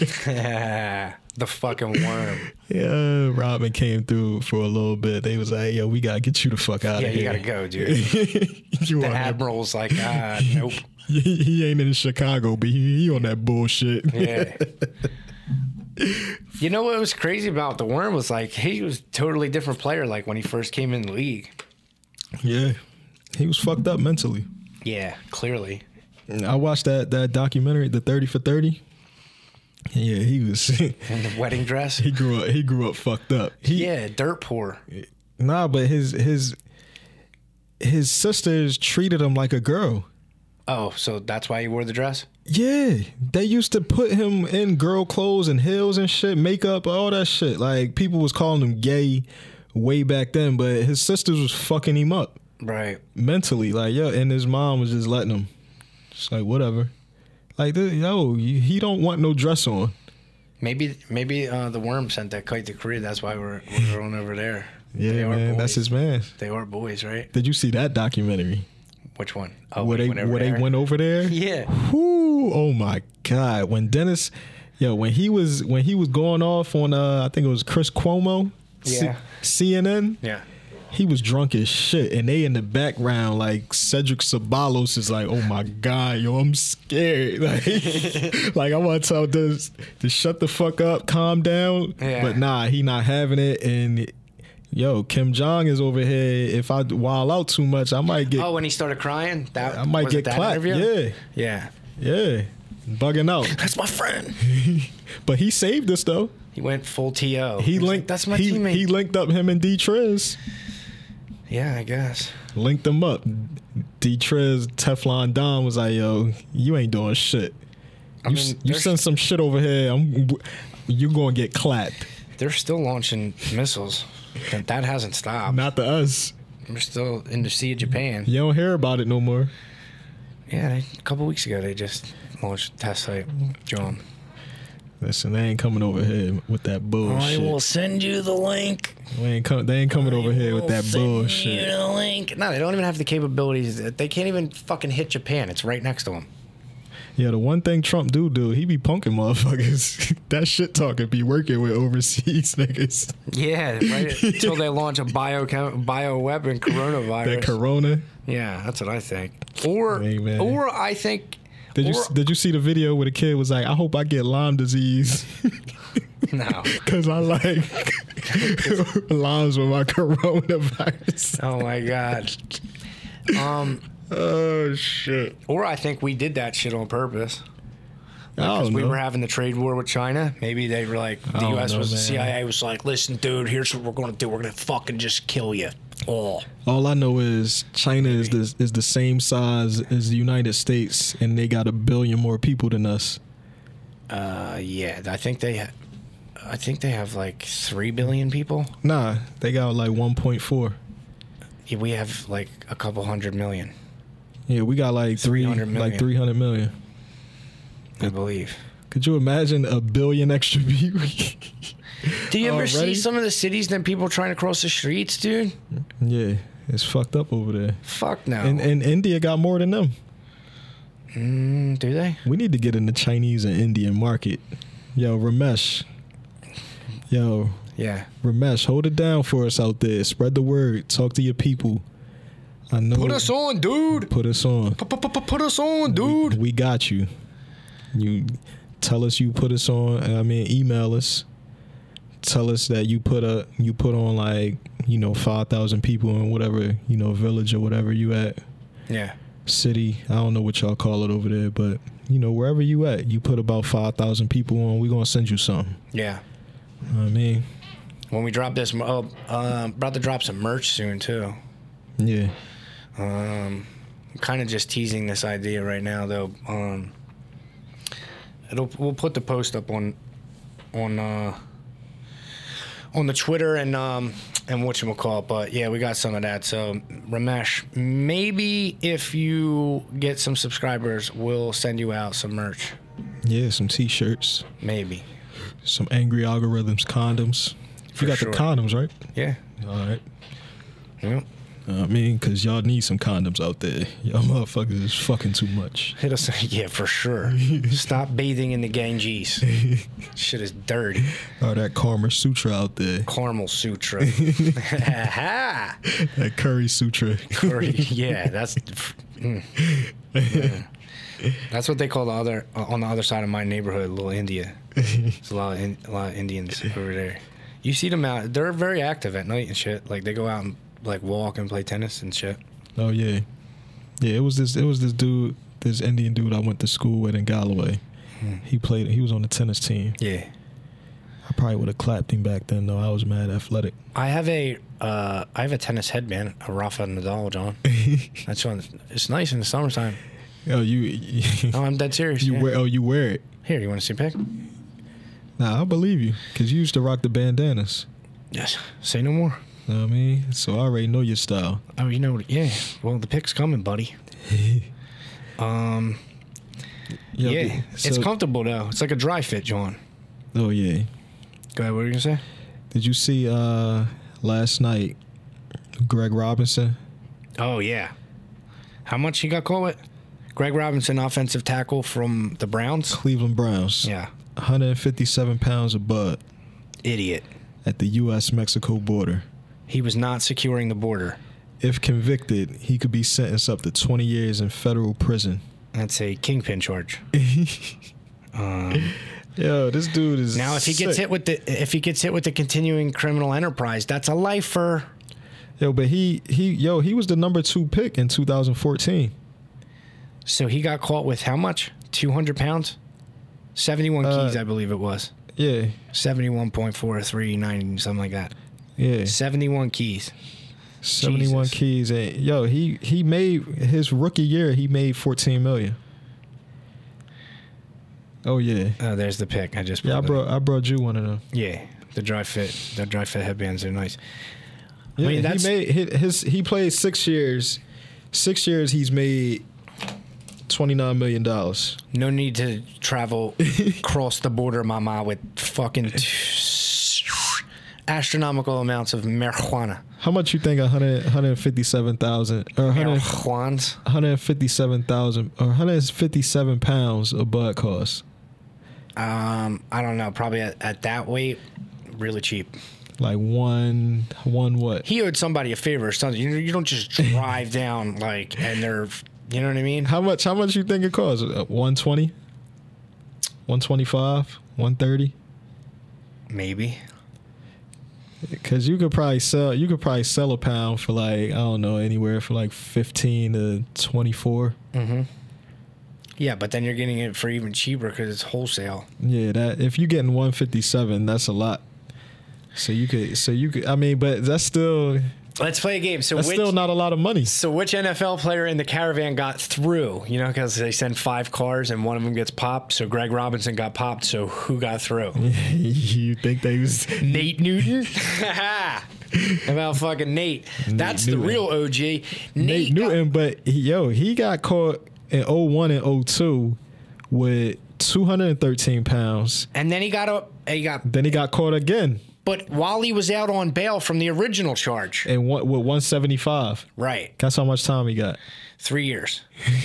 The fucking worm. Yeah, Rodman came through for a little bit. They was like, yo, we got to get you the fuck out yeah, of here. Yeah, you got to go, dude. You the Admiral's like, ah, nope. He, he ain't in Chicago, but he, he on that bullshit. Yeah. You know what was crazy about the worm was like, he was a totally different player like when he first came in the league. Yeah. He was fucked up mentally. Yeah, clearly. I watched that that documentary, the thirty for thirty. Yeah, he was in the wedding dress. He grew up. He grew up fucked up. He, yeah, dirt poor. Nah, but his his his sisters treated him like a girl. Oh, so that's why he wore the dress? Yeah, they used to put him in girl clothes and heels and shit, makeup, all that shit. Like people was calling him gay way back then, but his sisters was fucking him up, right? Mentally, like yeah, and his mom was just letting him. It's like whatever. Like, this, yo, he don't want no dress on. Maybe maybe uh, the worm sent that kite to Korea. That's why we're we're going over there. Yeah, They are man, boys. that's his man. They are boys, right? Did you see that documentary? Which one? Oh, where they went over where they there? went over there? Yeah. Whoo, oh my God. When Dennis, yo, when he was when he was going off on uh I think it was Chris Cuomo, Yeah. C- CNN. Yeah. He was drunk as shit, and they in the background like Cedric Sabalos is like, "Oh my God, yo, I'm scared." Like, like I want to tell this to shut the fuck up, calm down. Yeah. But nah, he not having it. And yo, Kim Jong is over here. If I wild out too much, I might get. Oh, when he started crying, that I might was it get that clapped. interview? Yeah, Yeah. yeah, bugging out. That's my friend. But he saved us though. He went full T O. He was like, linked. That's my he, teammate. He linked up him and D Trez. Yeah, I guess. Linked them up. D Trez, Teflon Don was like, "Yo, you ain't doing shit. I You, mean, s- you there's- send some shit over here. I'm, you gonna get clapped. They're still launching missiles. And that hasn't stopped. Not to us. We're still in the Sea of Japan. You don't hear about it no more. Yeah, they, a couple weeks ago they just launched a test site. John. Listen, they ain't coming over here with that bullshit. send you the link. We ain't com- they ain't coming over here with that bullshit. the link. No, they don't even have the capabilities. They can't even fucking hit Japan. It's right next to them. Yeah, the one thing Trump do do, he be punking motherfuckers. That shit talking be working with overseas niggas. Yeah, right until they launch a bio bio weapon coronavirus. That corona. Yeah, that's what I think. Or Hey, man. or I think Did you or, did you see the video where the kid was like, "I hope I get Lyme disease." no. Cause I like limes with my coronavirus. Oh my god. Um Oh shit! or I think we did that shit on purpose. I Because don't we know. were having the trade war with China. Maybe they were like, the I don't U S know, was, the man. C I A was like, listen, dude, here's what we're going to do. We're going to fucking just kill you all. All I know is China is the is the same size as the United States, and they got a billion more people than us. Uh, yeah, I think they, ha- I think they have like three billion people. Nah, they got like one point four. Yeah, we have like a couple hundred million, Yeah, we got like three, three hundred million. like three hundred million. I believe. Could you imagine a billion extra people? Do you ever see Already? some of the cities that people trying to cross the streets, dude? Yeah, it's fucked up over there. Fuck no. And and India got more than them. mm, do they? We need to get in the Chinese and Indian market. Yo, Ramesh. Yo, Yeah. Ramesh, hold it down for us out there. Spread the word. Talk to your people. I know. Put us on, dude. Put us on. Put us on, dude. We got you. You tell us you put us on. I mean, email us. Tell us that you put a you put on like you know five thousand people in whatever you know village or whatever you at. Yeah. City. I don't know what y'all call it over there, but you know wherever you at, you put about five thousand people on. We gonna send you something. Yeah. You know what I mean, When we drop this, oh, um, about to drop some merch soon too. yeah. Um, I'm kind of just teasing this idea right now, though. Um, it'll we'll put the post up on on uh, on the Twitter and um and whatchamacallit, but yeah, we got some of that. So Ramesh, maybe if you get some subscribers, we'll send you out some merch. Yeah, some t-shirts, Maybe. some angry algorithms, condoms. For You got sure. the condoms, right? Yeah. All right. Yeah. I mean, because y'all need some condoms out there. Y'all motherfuckers is fucking too much. Hit us. Yeah, for sure. Stop bathing in the Ganges. Shit is dirty. Or that Karma Sutra out there. Caramel Sutra. Ha! That Curry Sutra. Curry. Yeah, that's mm. Yeah. That's what they call the other uh, on the other side of my neighborhood, Little India. There's a lot of in, a lot of Indians over there. You see them out. They're very active at night and shit. Like they go out and like walk and play tennis and shit. Oh yeah, yeah. It was this. It was this dude, this Indian dude I went to school with in Galloway. Hmm. He played. He was on the tennis team. Yeah. I probably would have clapped him back then, though. I was mad athletic. I have a uh, I have a tennis headband, a Rafa Nadal, John. That's one. It's nice in the summertime. Oh, you. Oh, I'm dead serious. You yeah. wear. Oh, you wear it. Here, you want to see a pic? Nah, I believe you, cause you used to rock the bandanas. Yes. Say no more. Know what I mean? So I already know your style. Oh, you know, yeah. Well, the pic's coming, buddy. um, Yo, yeah, so- it's comfortable though. It's like a dry fit, John. Oh yeah. Go ahead. What were you gonna say? Did you see uh, last night Greg Robinson? Oh yeah. How much he got caught with? Greg Robinson, offensive tackle from the Browns. Cleveland Browns. Yeah. one hundred fifty-seven pounds of bud Idiot. at the U S Mexico border. He was not securing the border. If convicted, he could be sentenced up to twenty years in federal prison. That's a kingpin charge. um, Yo, this dude is now, if he gets sick. hit with the if he gets hit with the continuing criminal enterprise, that's a lifer. Yo, but he he yo he was the number two pick in two thousand fourteen. So he got caught with how much? Two hundred pounds, seventy-one Uh, keys, I believe it was. Yeah, Seventy-one point four three nine, something like that. yeah, Seventy-one keys. seventy-one Jesus. keys. And yo, he he made his rookie year. He made fourteen million. Oh yeah, Oh, there's the pick. I just yeah. I pulled it. brought I brought you one of them. Yeah, the dry fit. The dry fit headbands are nice. Yeah, mean, that's- he made his, his he played six years. Six years he's made twenty nine million dollars. No need to travel across the border, mama, with fucking astronomical amounts of marijuana. How much you think a hundred hundred fifty seven thousand or hundred Marijuans. hundred fifty seven thousand or hundred fifty seven pounds of bud cost? Um, I don't know. Probably at, at that weight, really cheap. Like one one what? He owed somebody a favor or something. You, you don't just drive down like and they're, you know what I mean? How much? How much you think it costs? One twenty, one twenty five, one thirty. Maybe. Because you could probably sell. You could probably sell a pound for like I don't know anywhere for like fifteen to twenty four. Mm-hmm. Yeah, but then you're getting it for even cheaper because it's wholesale. Yeah, that if you're getting one fifty seven, that's a lot. So you could. So you could. I mean, but that's still. Let's play a game. So That's which, still not a lot of money. So which N F L player in the caravan got through? You know, because they send five cars and one of them gets popped. So Greg Robinson got popped. So who got through? You think they was Nate Newton? How about fucking Nate? That's the Newton. real O G. Nate Nate got- Newton? But he, yo, he got caught in oh one and oh two with two hundred thirteen pounds. and then he got a he got. Then he got caught again But while he was out on bail from the original charge, and one, with one seventy-five. right? Guess how much time he got? Three years,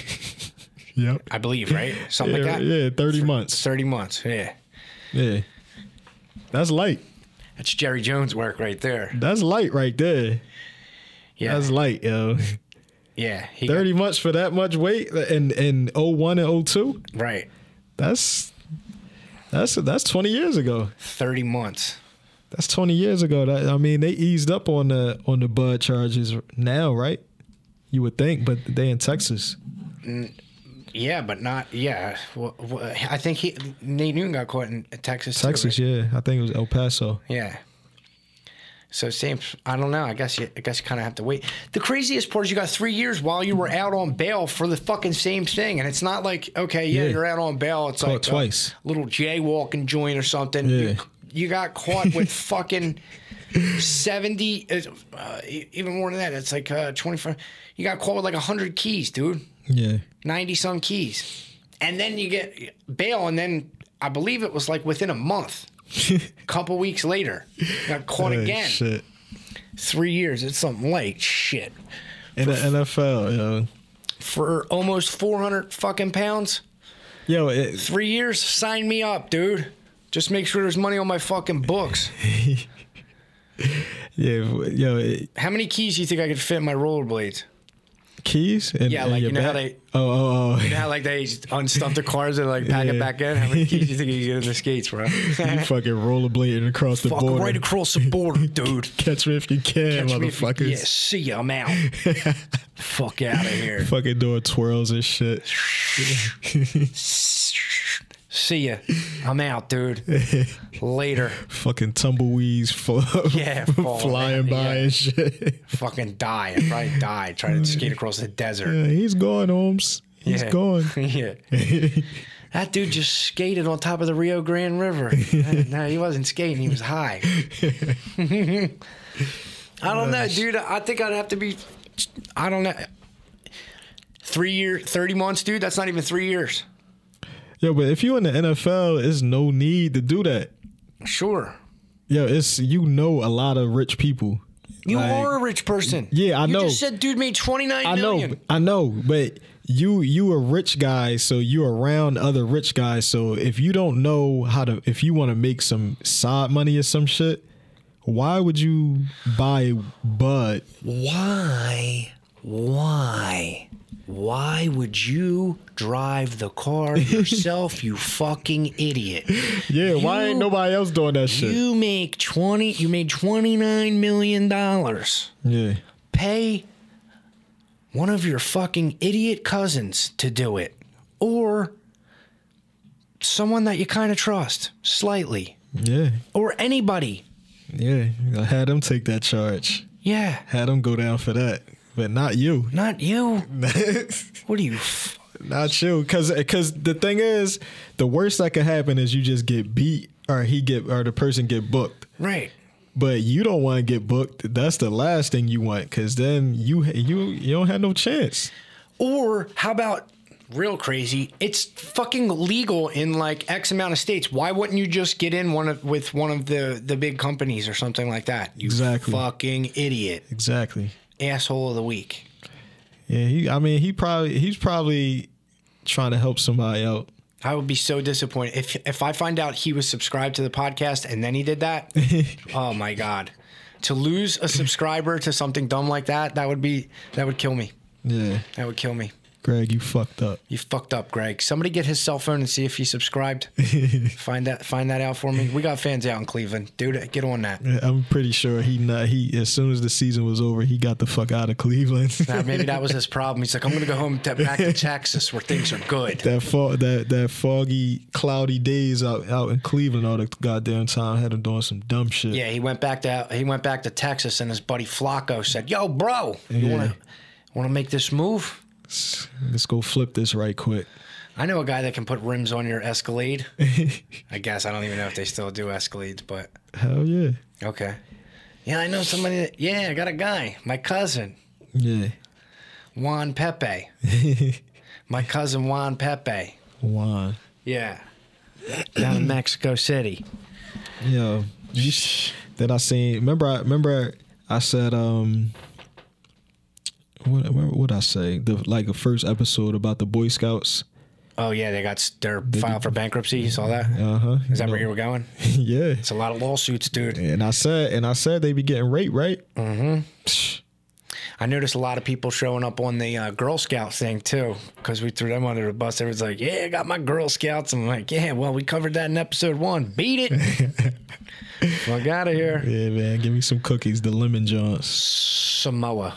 Yep. I believe, right? Something Yeah, like that. yeah, thirty months. Thirty months. Yeah, Yeah. That's light. that's Jerry Jones work right there. That's light right there. Yeah, That's light, yo. yeah. He got- thirty months for that much weight in in oh one and oh two? right. That's that's that's twenty years ago. Thirty months. That's twenty years ago. That, I mean, they eased up on the on the bud charges now, right? You would think, but they in Texas. Yeah, but not. Yeah, well, well, I think he Nate Newton got caught in Texas. too, Texas, right? yeah. I think it was El Paso. Yeah. So same. I don't know. I guess you. I guess you kind of have to wait. The craziest part is you got three years while you were out on bail for the fucking same thing, and it's not like okay, yeah, Yeah. you're out on bail. It's Caught like twice. a little jaywalking joint or something. Yeah. You, you got caught with fucking seventy, uh, e- even more than that. It's like uh, twenty-five. You got caught with like hundred keys, dude. Yeah. ninety some keys. And then you get bail, and then I believe it was like within a month, a couple weeks later, got caught Oh, again. Shit. Three years. It's something like shit. In the N F L, yo. For almost four hundred fucking pounds, Yo, it, three years, sign me up, dude. Just make sure there's money on my fucking books. yeah, yo, it, How many keys do you think I could fit in my rollerblades? keys? In, Yeah, in like, your you know how back? they- Oh, oh, oh. You know how like they unstuff the cars and like pack it Yeah. back in? How many keys do you think you can get in the skates, bro? You fucking rollerblading across the Fuck border. right across the border, dude. Catch me if you can, Catch me if you- motherfuckers. Yeah, see ya, I'm out. Fuck out of here. Fucking doing twirls and shit. See ya. I'm out, dude. Later. Fucking tumbleweeds fl- Yeah, falling flying down, by yeah. and shit. Fucking die. I probably died trying to skate across the desert. Yeah, he's going, Holmes. He's Yeah. going. Yeah. That dude just skated on top of the Rio Grande River. No, he wasn't skating. He was high. I don't know, dude. I think I'd have to be, I don't know. Three year, thirty months, dude. That's not even three years. Yo, but if you in the N F L, it's no need to do that. Sure. Yo, it's you know a lot of rich people. You Like, are a rich person. Yeah, I you know. You just said dude made twenty-nine I million. know, I know, but you you a rich guy, so you're around other rich guys. So if you don't know how to, if you want to make some side money or some shit, why would you buy bud? Why? Why? Why would you drive the car yourself, you fucking idiot? Yeah, You- why ain't nobody else doing that shit? You make twenty. You made twenty-nine million dollars. Yeah, Pay one of your fucking idiot cousins to do it, or someone that you kind of trust slightly, yeah, or anybody. yeah. I had them take that charge. Yeah, Had them go down for that, but not you. not you. What are you? F- Not you, because because the thing is, the worst that could happen is you just get beat, or he get, or the person get booked. right. But you don't want to get booked. That's the last thing you want, because then you you you don't have no chance. Or how about real crazy? It's fucking legal in like X amount of states. Why wouldn't you just get in one of with one of the the big companies or something like that? You Exactly. fucking idiot. Exactly. Asshole of the week. Yeah. He. I mean, he probably he's probably trying to help somebody out. I would be so disappointed if if I find out he was subscribed to the podcast and then he did that. Oh my god. To lose a subscriber to something dumb like that, that would be that would kill me. Yeah. That would kill me. Greg, you fucked up. You fucked up, Greg. Somebody get his cell phone and see if he subscribed. find that find that out for me. We got fans out in Cleveland. Dude, get on that. I'm pretty sure he not he as soon as the season was over, he got the fuck out of Cleveland. Nah, maybe that was his problem. He's like, I'm gonna go home to, back to Texas where things are good. that fog, that that foggy, cloudy days out out in Cleveland all the goddamn time had him doing some dumb shit. Yeah, he went back to he went back to Texas and his buddy Flacco said, Yo, bro, you Yeah. wanna wanna make this move? Let's go flip this right quick. I know a guy that can put rims on your Escalade. I guess I don't even know if they still do Escalades, but Hell yeah. okay. Yeah, I know somebody that, yeah, I got a guy, my cousin, Yeah. Juan Pepe. My cousin Juan Pepe. Juan. Yeah. Down in Mexico City. Yo. You sh- that I seen. Remember I remember I said um what what would I say? The like the first episode about the Boy Scouts. Oh, yeah, they got their filed for bankruptcy. You saw that? Uh-huh. Is that where you were going? Yeah. It's a lot of lawsuits, dude. And I said and I said they be getting raped, right? Mm-hmm. I noticed a lot of people showing up on the uh, Girl Scout thing, too, because we threw them under the bus. Everyone's like, yeah, I got my Girl Scouts. I'm like, yeah, well, we covered that in episode one. Beat it. Fuck out of here. Yeah, man. Give me some cookies, the lemon joints. Samoa.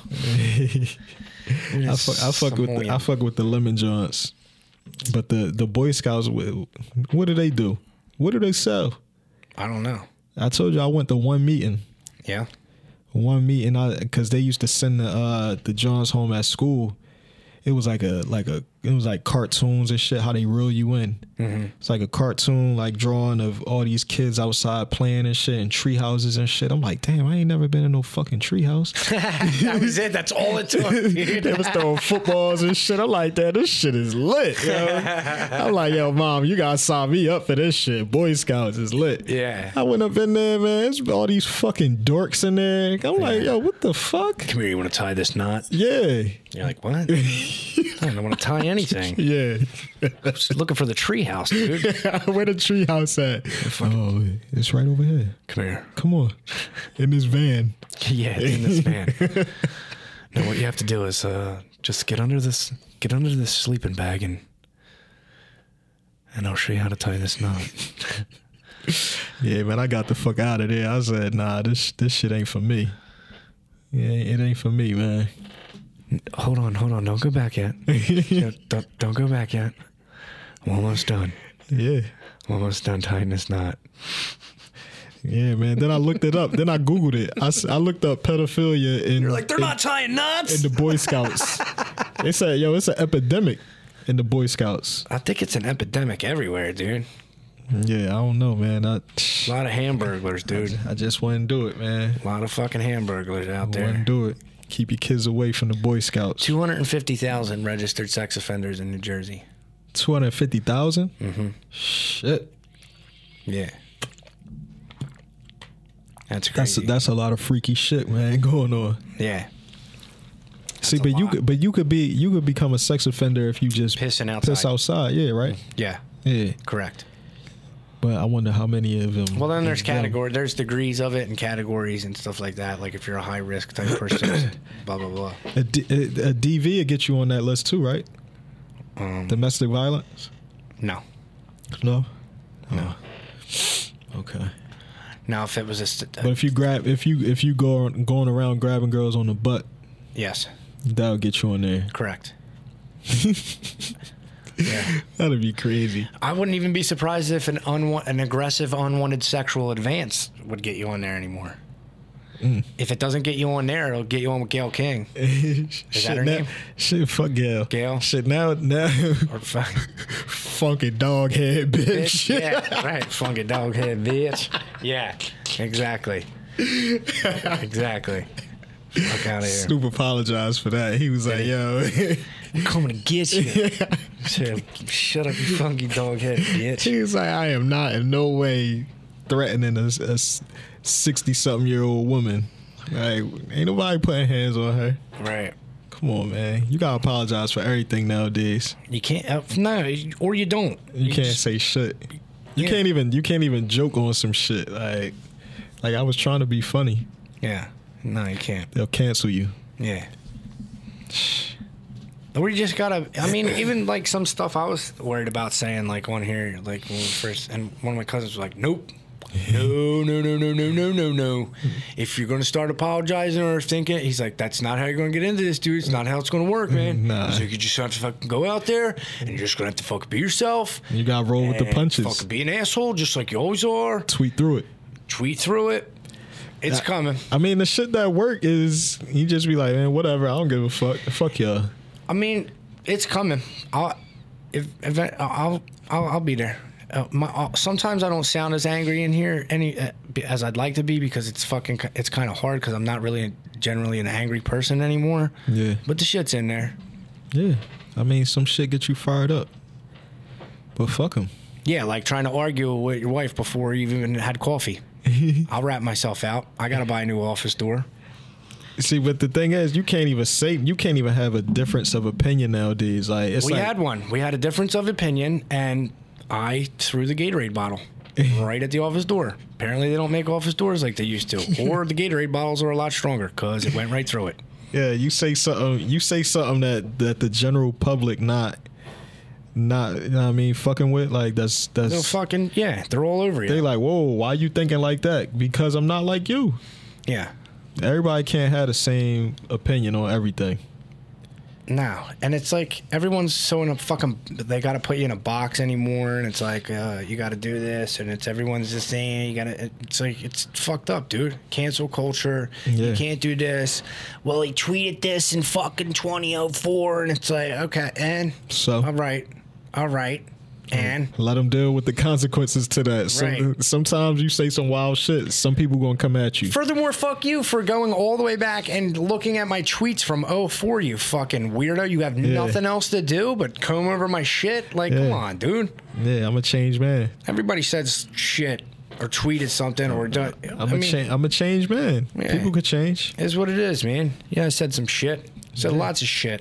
I fuck, I fuck with the, I fuck with the lemon joints, but the the Boy Scouts, what do they do? What do they sell? I don't know. I told you I went to one meeting, Yeah. one meeting, I because they used to send the uh, the Johns home at school. It was like a like a it was like cartoons and shit. How they reel you in. Mm-hmm. It's like a cartoon like drawing of all these kids outside playing and shit and tree houses and shit. I'm like, damn, I ain't never been in no fucking tree house. That was it. That's all it took. They was throwing footballs and shit. I'm like, damn, this shit is lit, yo. I'm like, yo, mom, you gotta sign me up for this shit. Boy Scouts is lit. Yeah. I went up in there, man. It's all these fucking dorks in there. I'm like, yo, what the fuck? Come here, you want to tie this knot? Yeah. You're like, what? I don't want to tie anything. Yeah. I was looking for the treehouse, dude. Where the tree house at? Oh, it's right over here. Come here. Come on. In this van. Yeah, in this van. Now what you have to do is uh, just get under this, get under this sleeping bag, and and I'll show you how to tie this knot. Yeah, man, I got the fuck out of there. I said, nah, this this shit ain't for me. Yeah, it ain't for me, man. Hold on, hold on. Don't go back yet. don't, don't, don't go back yet. I'm almost done. Yeah. I'm almost done tying this knot. Yeah, man. Then I looked it up. Then I Googled it. I, s- I looked up pedophilia in, You're like, they're in, not tying knots. in the Boy Scouts. They said, yo, it's an epidemic in the Boy Scouts. I think it's an epidemic everywhere, dude. Yeah, I don't know, man. I, A lot of hamburglers, dude. I just wouldn't do it, man. A lot of fucking hamburglers out I there. wouldn't do it. Keep your kids away from the Boy Scouts. two hundred fifty thousand registered sex offenders in New Jersey. two hundred fifty thousand. Mm-hmm. Shit. Yeah. That's That's crazy. that's a lot of freaky shit, man, going on. yeah. See, a but you lot. could, but you could be, you could become a sex offender if you just Pissing outside. piss outside. Yeah, right. Yeah. Yeah, Correct. but I wonder how many of them. Well, then there's is them. category. There's degrees of it and categories and stuff like that. Like if you're a high risk type person, blah blah blah. A, D, a, a D V will get you on that list too, right? Um, Domestic violence. no, No. no. Okay. Now if it was a st- But if you grab, if you if you go going around grabbing girls on the butt, yes, that'll get you on there. correct. Yeah. That'd be crazy. I wouldn't even be surprised if an unwa- an aggressive, unwanted sexual advance would get you on there anymore. Mm. If it doesn't get you on there, it'll get you on with Gail King. Is that her now, name? Shit, fuck Gail. Gail? Shit, now, now, Or fuck, funky dog head bitch. bitch. Yeah, right. Funky dog head bitch. Yeah, exactly. Exactly. Fuck out of here. Snoop apologized for that. He was like, yo. I'm coming to get you. Said, shut up, you funky dog head bitch. He was like, I am not in no way threatening a sixty-something year old woman. Like, ain't nobody putting hands on her. Right. Come on, man. You gotta apologize for everything nowadays. You can't. Uh, no, or you don't. You, can't just- say shit. You Yeah. can't even. You can't even joke on some shit. Like, like I was trying to be funny. Yeah. No, you can't. They'll cancel you. Yeah. Or you just gotta. I mean, even like some stuff I was worried about saying, like on here, like when we first, and one of my cousins was like, "Nope, no, no, no, no, no, no, no, no. If you're gonna start apologizing or thinking," he's like, "That's not how you're gonna get into this, dude. It's not how it's gonna work, man." Nah. He's like, "You just have to fucking go out there, and you're just gonna have to fucking be yourself. You gotta roll with the and punches. Fucking be an asshole, just like you always are. Tweet through it. Tweet through it. It's coming." I mean, the shit that work is you just be like, man, whatever. I don't give a fuck. Fuck y'all. I mean, it's coming. I'll, if, if I, I'll, I'll, I'll be there. Uh, my, uh, sometimes I don't sound as angry in here any uh, as I'd like to be because it's fucking. It's kind of hard because I'm not really a, generally an angry person anymore. Yeah. But the shit's in there. Yeah. I mean, some shit get you fired up. But fuck them. Yeah, like trying to argue with your wife before you even had coffee. I'll wrap myself out. I gotta buy a new office door. See, but the thing is, you can't even say, you can't even have a difference of opinion nowadays. Like, it's We like, had one. We had a difference of opinion, and I threw the Gatorade bottle right at the office door. Apparently, they don't make office doors like they used to, or the Gatorade bottles are a lot stronger because it went right through it. yeah, you say something, you say something that, that the general public not, not, you know what I mean, fucking with, like, that's, They're that's, fucking yeah. They're all over you. they like, whoa, why you thinking like that? Because I'm not like you. yeah. Everybody can't have the same opinion on everything. No, and it's like everyone's so in a fucking. They got to put you in a box anymore, and it's like uh, you got to do this, and it's everyone's just saying you got to. It's like it's fucked up, dude. Cancel culture. Yeah. You can't do this. Well, he tweeted this in fucking twenty oh four, and it's like okay, and So all right, all right, and let them deal with the consequences to that. Some, Right. Sometimes you say some wild shit. Some people gonna come at you. furthermore, fuck you for going all the way back and looking at my tweets from oh four. You fucking weirdo. You have Yeah. nothing else to do but comb over my shit. Like, come Yeah. on, dude. Yeah, I'm a changed man. Everybody says shit or tweeted something or done. I'm I a mean, cha- I'm a changed man. Yeah. People could change. is what it is, man. Yeah, I said some shit. Said lots of shit.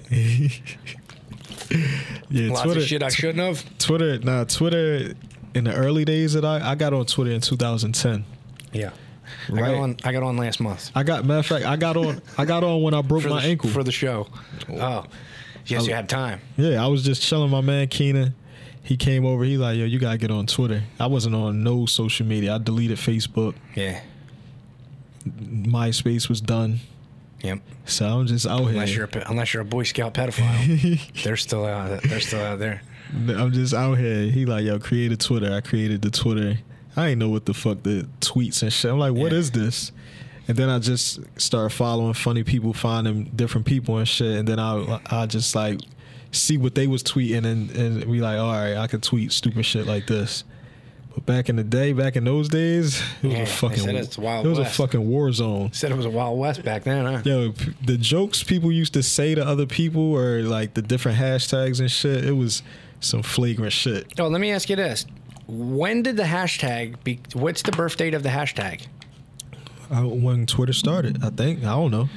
Yeah, Lots Twitter. of shit I shouldn't have. Twitter. Nah, Twitter. In the early days that I I got on Twitter in two thousand ten. Yeah. I Right. got on. I got on last month I got matter of fact. I got on. I got on when I broke for my the, ankle. for the show. Oh, yes, you had time. Yeah, I was just chilling. My man Keenan, he came over. He like, yo, you gotta get on Twitter. I wasn't on no social media. I deleted Facebook. Yeah. MySpace was done. Yep. So I'm just out here. Unless you're a, pe- unless you're a Boy Scout pedophile, they're still out. They're still out there. I'm just out here. He like, yo, create a Twitter. I created the Twitter. I ain't know what the fuck the tweets and shit. I'm like, what Yeah. is this? And then I just start following funny people, finding different people and shit. And then I I just like see what they was tweeting and, and be like, all right, I could tweet stupid shit like this. But back in the day, back in those days, it was Yeah, a they fucking said it's Wild it was West. a fucking war zone. Said it was a Wild West back then, huh? Yo, p- the jokes people used to say to other people or like the different hashtags and shit, it was some flagrant shit. Oh, let me ask you this: when did the hashtag? Be, what's the birth date of the hashtag? I, when Twitter started, I think. I don't know.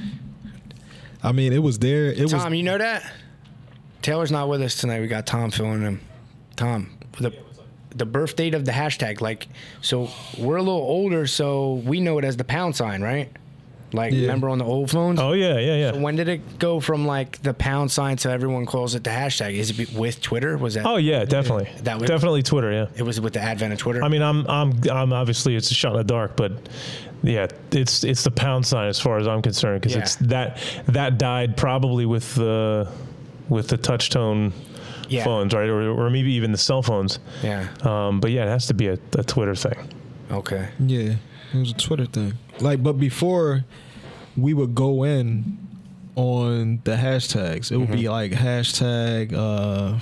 I mean, it was there. It Tom, was. you know that? Taylor's not with us tonight. We got Tom filling him. Tom, the the birth date of the hashtag. Like, so we're a little older, so we know it as the pound sign, right? Like, Yeah. remember on the old phones? Oh yeah, yeah, yeah. So when did it go from like the pound sign to everyone calls it the hashtag? Is it be- with Twitter? Was that? Oh yeah, definitely. That was- definitely Twitter. Yeah. It was with the advent of Twitter. I mean, I'm, I'm, I'm obviously it's a shot in the dark, but yeah, it's it's the pound sign as far as I'm concerned because Yeah. it's that that died probably with the with the touch tone Yeah. phones, right, or, or maybe even the cell phones. yeah. Um, but yeah, it has to be a, a Twitter thing. Okay. Yeah, it was a Twitter thing. Like, but before we would go in on the hashtags, it would be like hashtag uh,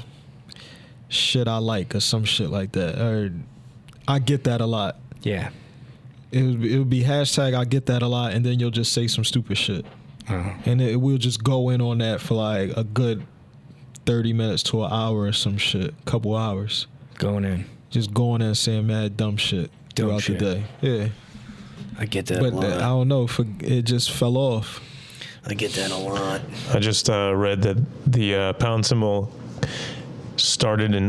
shit I like or some shit like that. Or I get that a lot. Yeah. It would, it would be hashtag I get that a lot, and then you'll just say some stupid shit. Uh-huh. And it, we'll just go in on that for like a good thirty minutes to an hour or some shit, couple hours. Going in. Just going in and saying mad dumb shit Dumb throughout shit. the day. Yeah. I get that But a lot. I don't know, for, it just fell off. I get that a lot. I just uh, read that the uh, pound symbol started in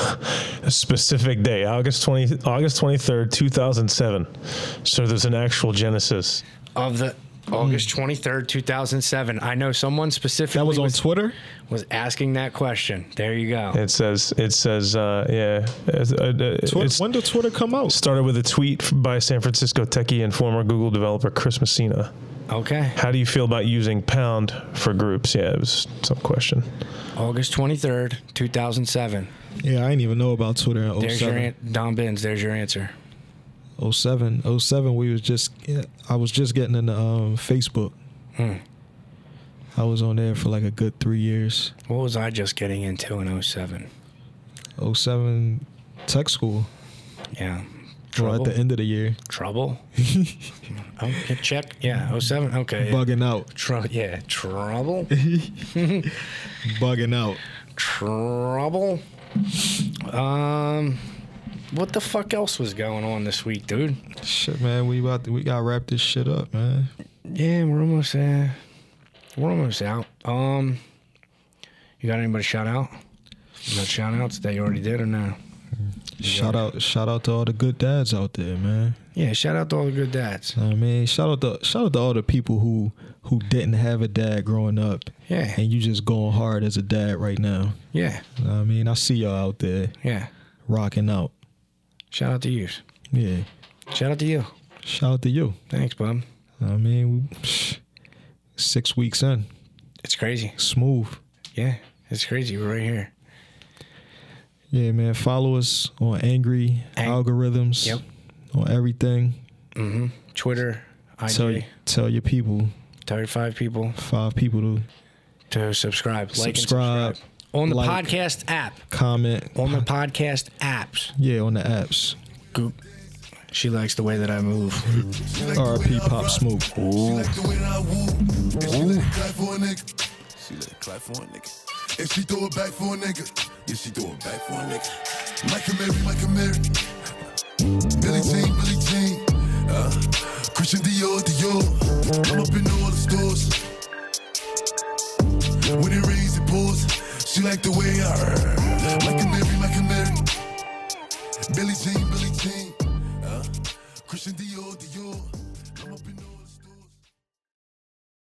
a specific day, August twentieth, August twenty-third, two thousand seven. So there's an actual genesis. Of the August twenty-third, two thousand seven. I know someone specifically That was on Twitter? was asking that question. There you go. It says, it says, uh, yeah. It's, uh, Twi- it's when did Twitter come out? started with a tweet by San Francisco techie and former Google developer Chris Messina. Okay. How do you feel about using pound for groups? Yeah, it was some question. August twenty-third, two thousand seven. Yeah, I didn't even know about Twitter in There's your 07. an- Don Bins. There's your answer. oh seven. oh seven, we was just, yeah, I was just getting into um, Facebook. Hmm. I was on there for like a good three years. What was I just getting into in oh seven? oh seven tech school. Yeah. Well, Trouble. at the end of the year. Trouble. Okay, check. Yeah. oh seven. Okay. Bugging out. Tr- yeah. Trouble. Bugging out. Trouble. Um. What the fuck else was going on this week, dude? Shit, man, we about to, we got to wrap this shit up, man. Yeah, we're almost uh, we're almost out. Um, you got anybody shout out? You got shout outs that you already did or no? Shout out, shout out to all the good dads out there, man. Yeah, shout out to all the good dads. I mean, shout out to shout out to all the people who who didn't have a dad growing up, Yeah, and you just going hard as a dad right now. yeah, I mean, I see y'all out there yeah. rocking out. Shout out to you. Yeah, Shout out to you. shout out to you. Thanks, bub. I mean, we, psh, six weeks in, It's crazy. smooth. Yeah, it's crazy. We're right here. Yeah, man. Follow us on Angry Ang- Algorithms. Yep. On everything. Mm-hmm. Twitter, Tell I G. tell your people, Tell your five people five people to to subscribe. Like Subscribe, and subscribe. On the like. podcast app. comment. On the podcast apps. Yeah, on the apps. Goop. She likes the way that I move. R I P Pop Smoke. She like the way that I woo. And she let it clap for a nigga. She let it clap for a nigga. And she throw it back for a nigga. Yeah, she throw it back for a nigga. Micah Mary, Micah Mary. Billie Jean, Billie Jean. Uh, Christian Dior, Dior. I'm up in all the stores. When it rains, it pours. She like the way I Micah Mary, Micah Mary. Billie Jean, Billie Jean. Uh, Christian Dior, Dior. I'm up in all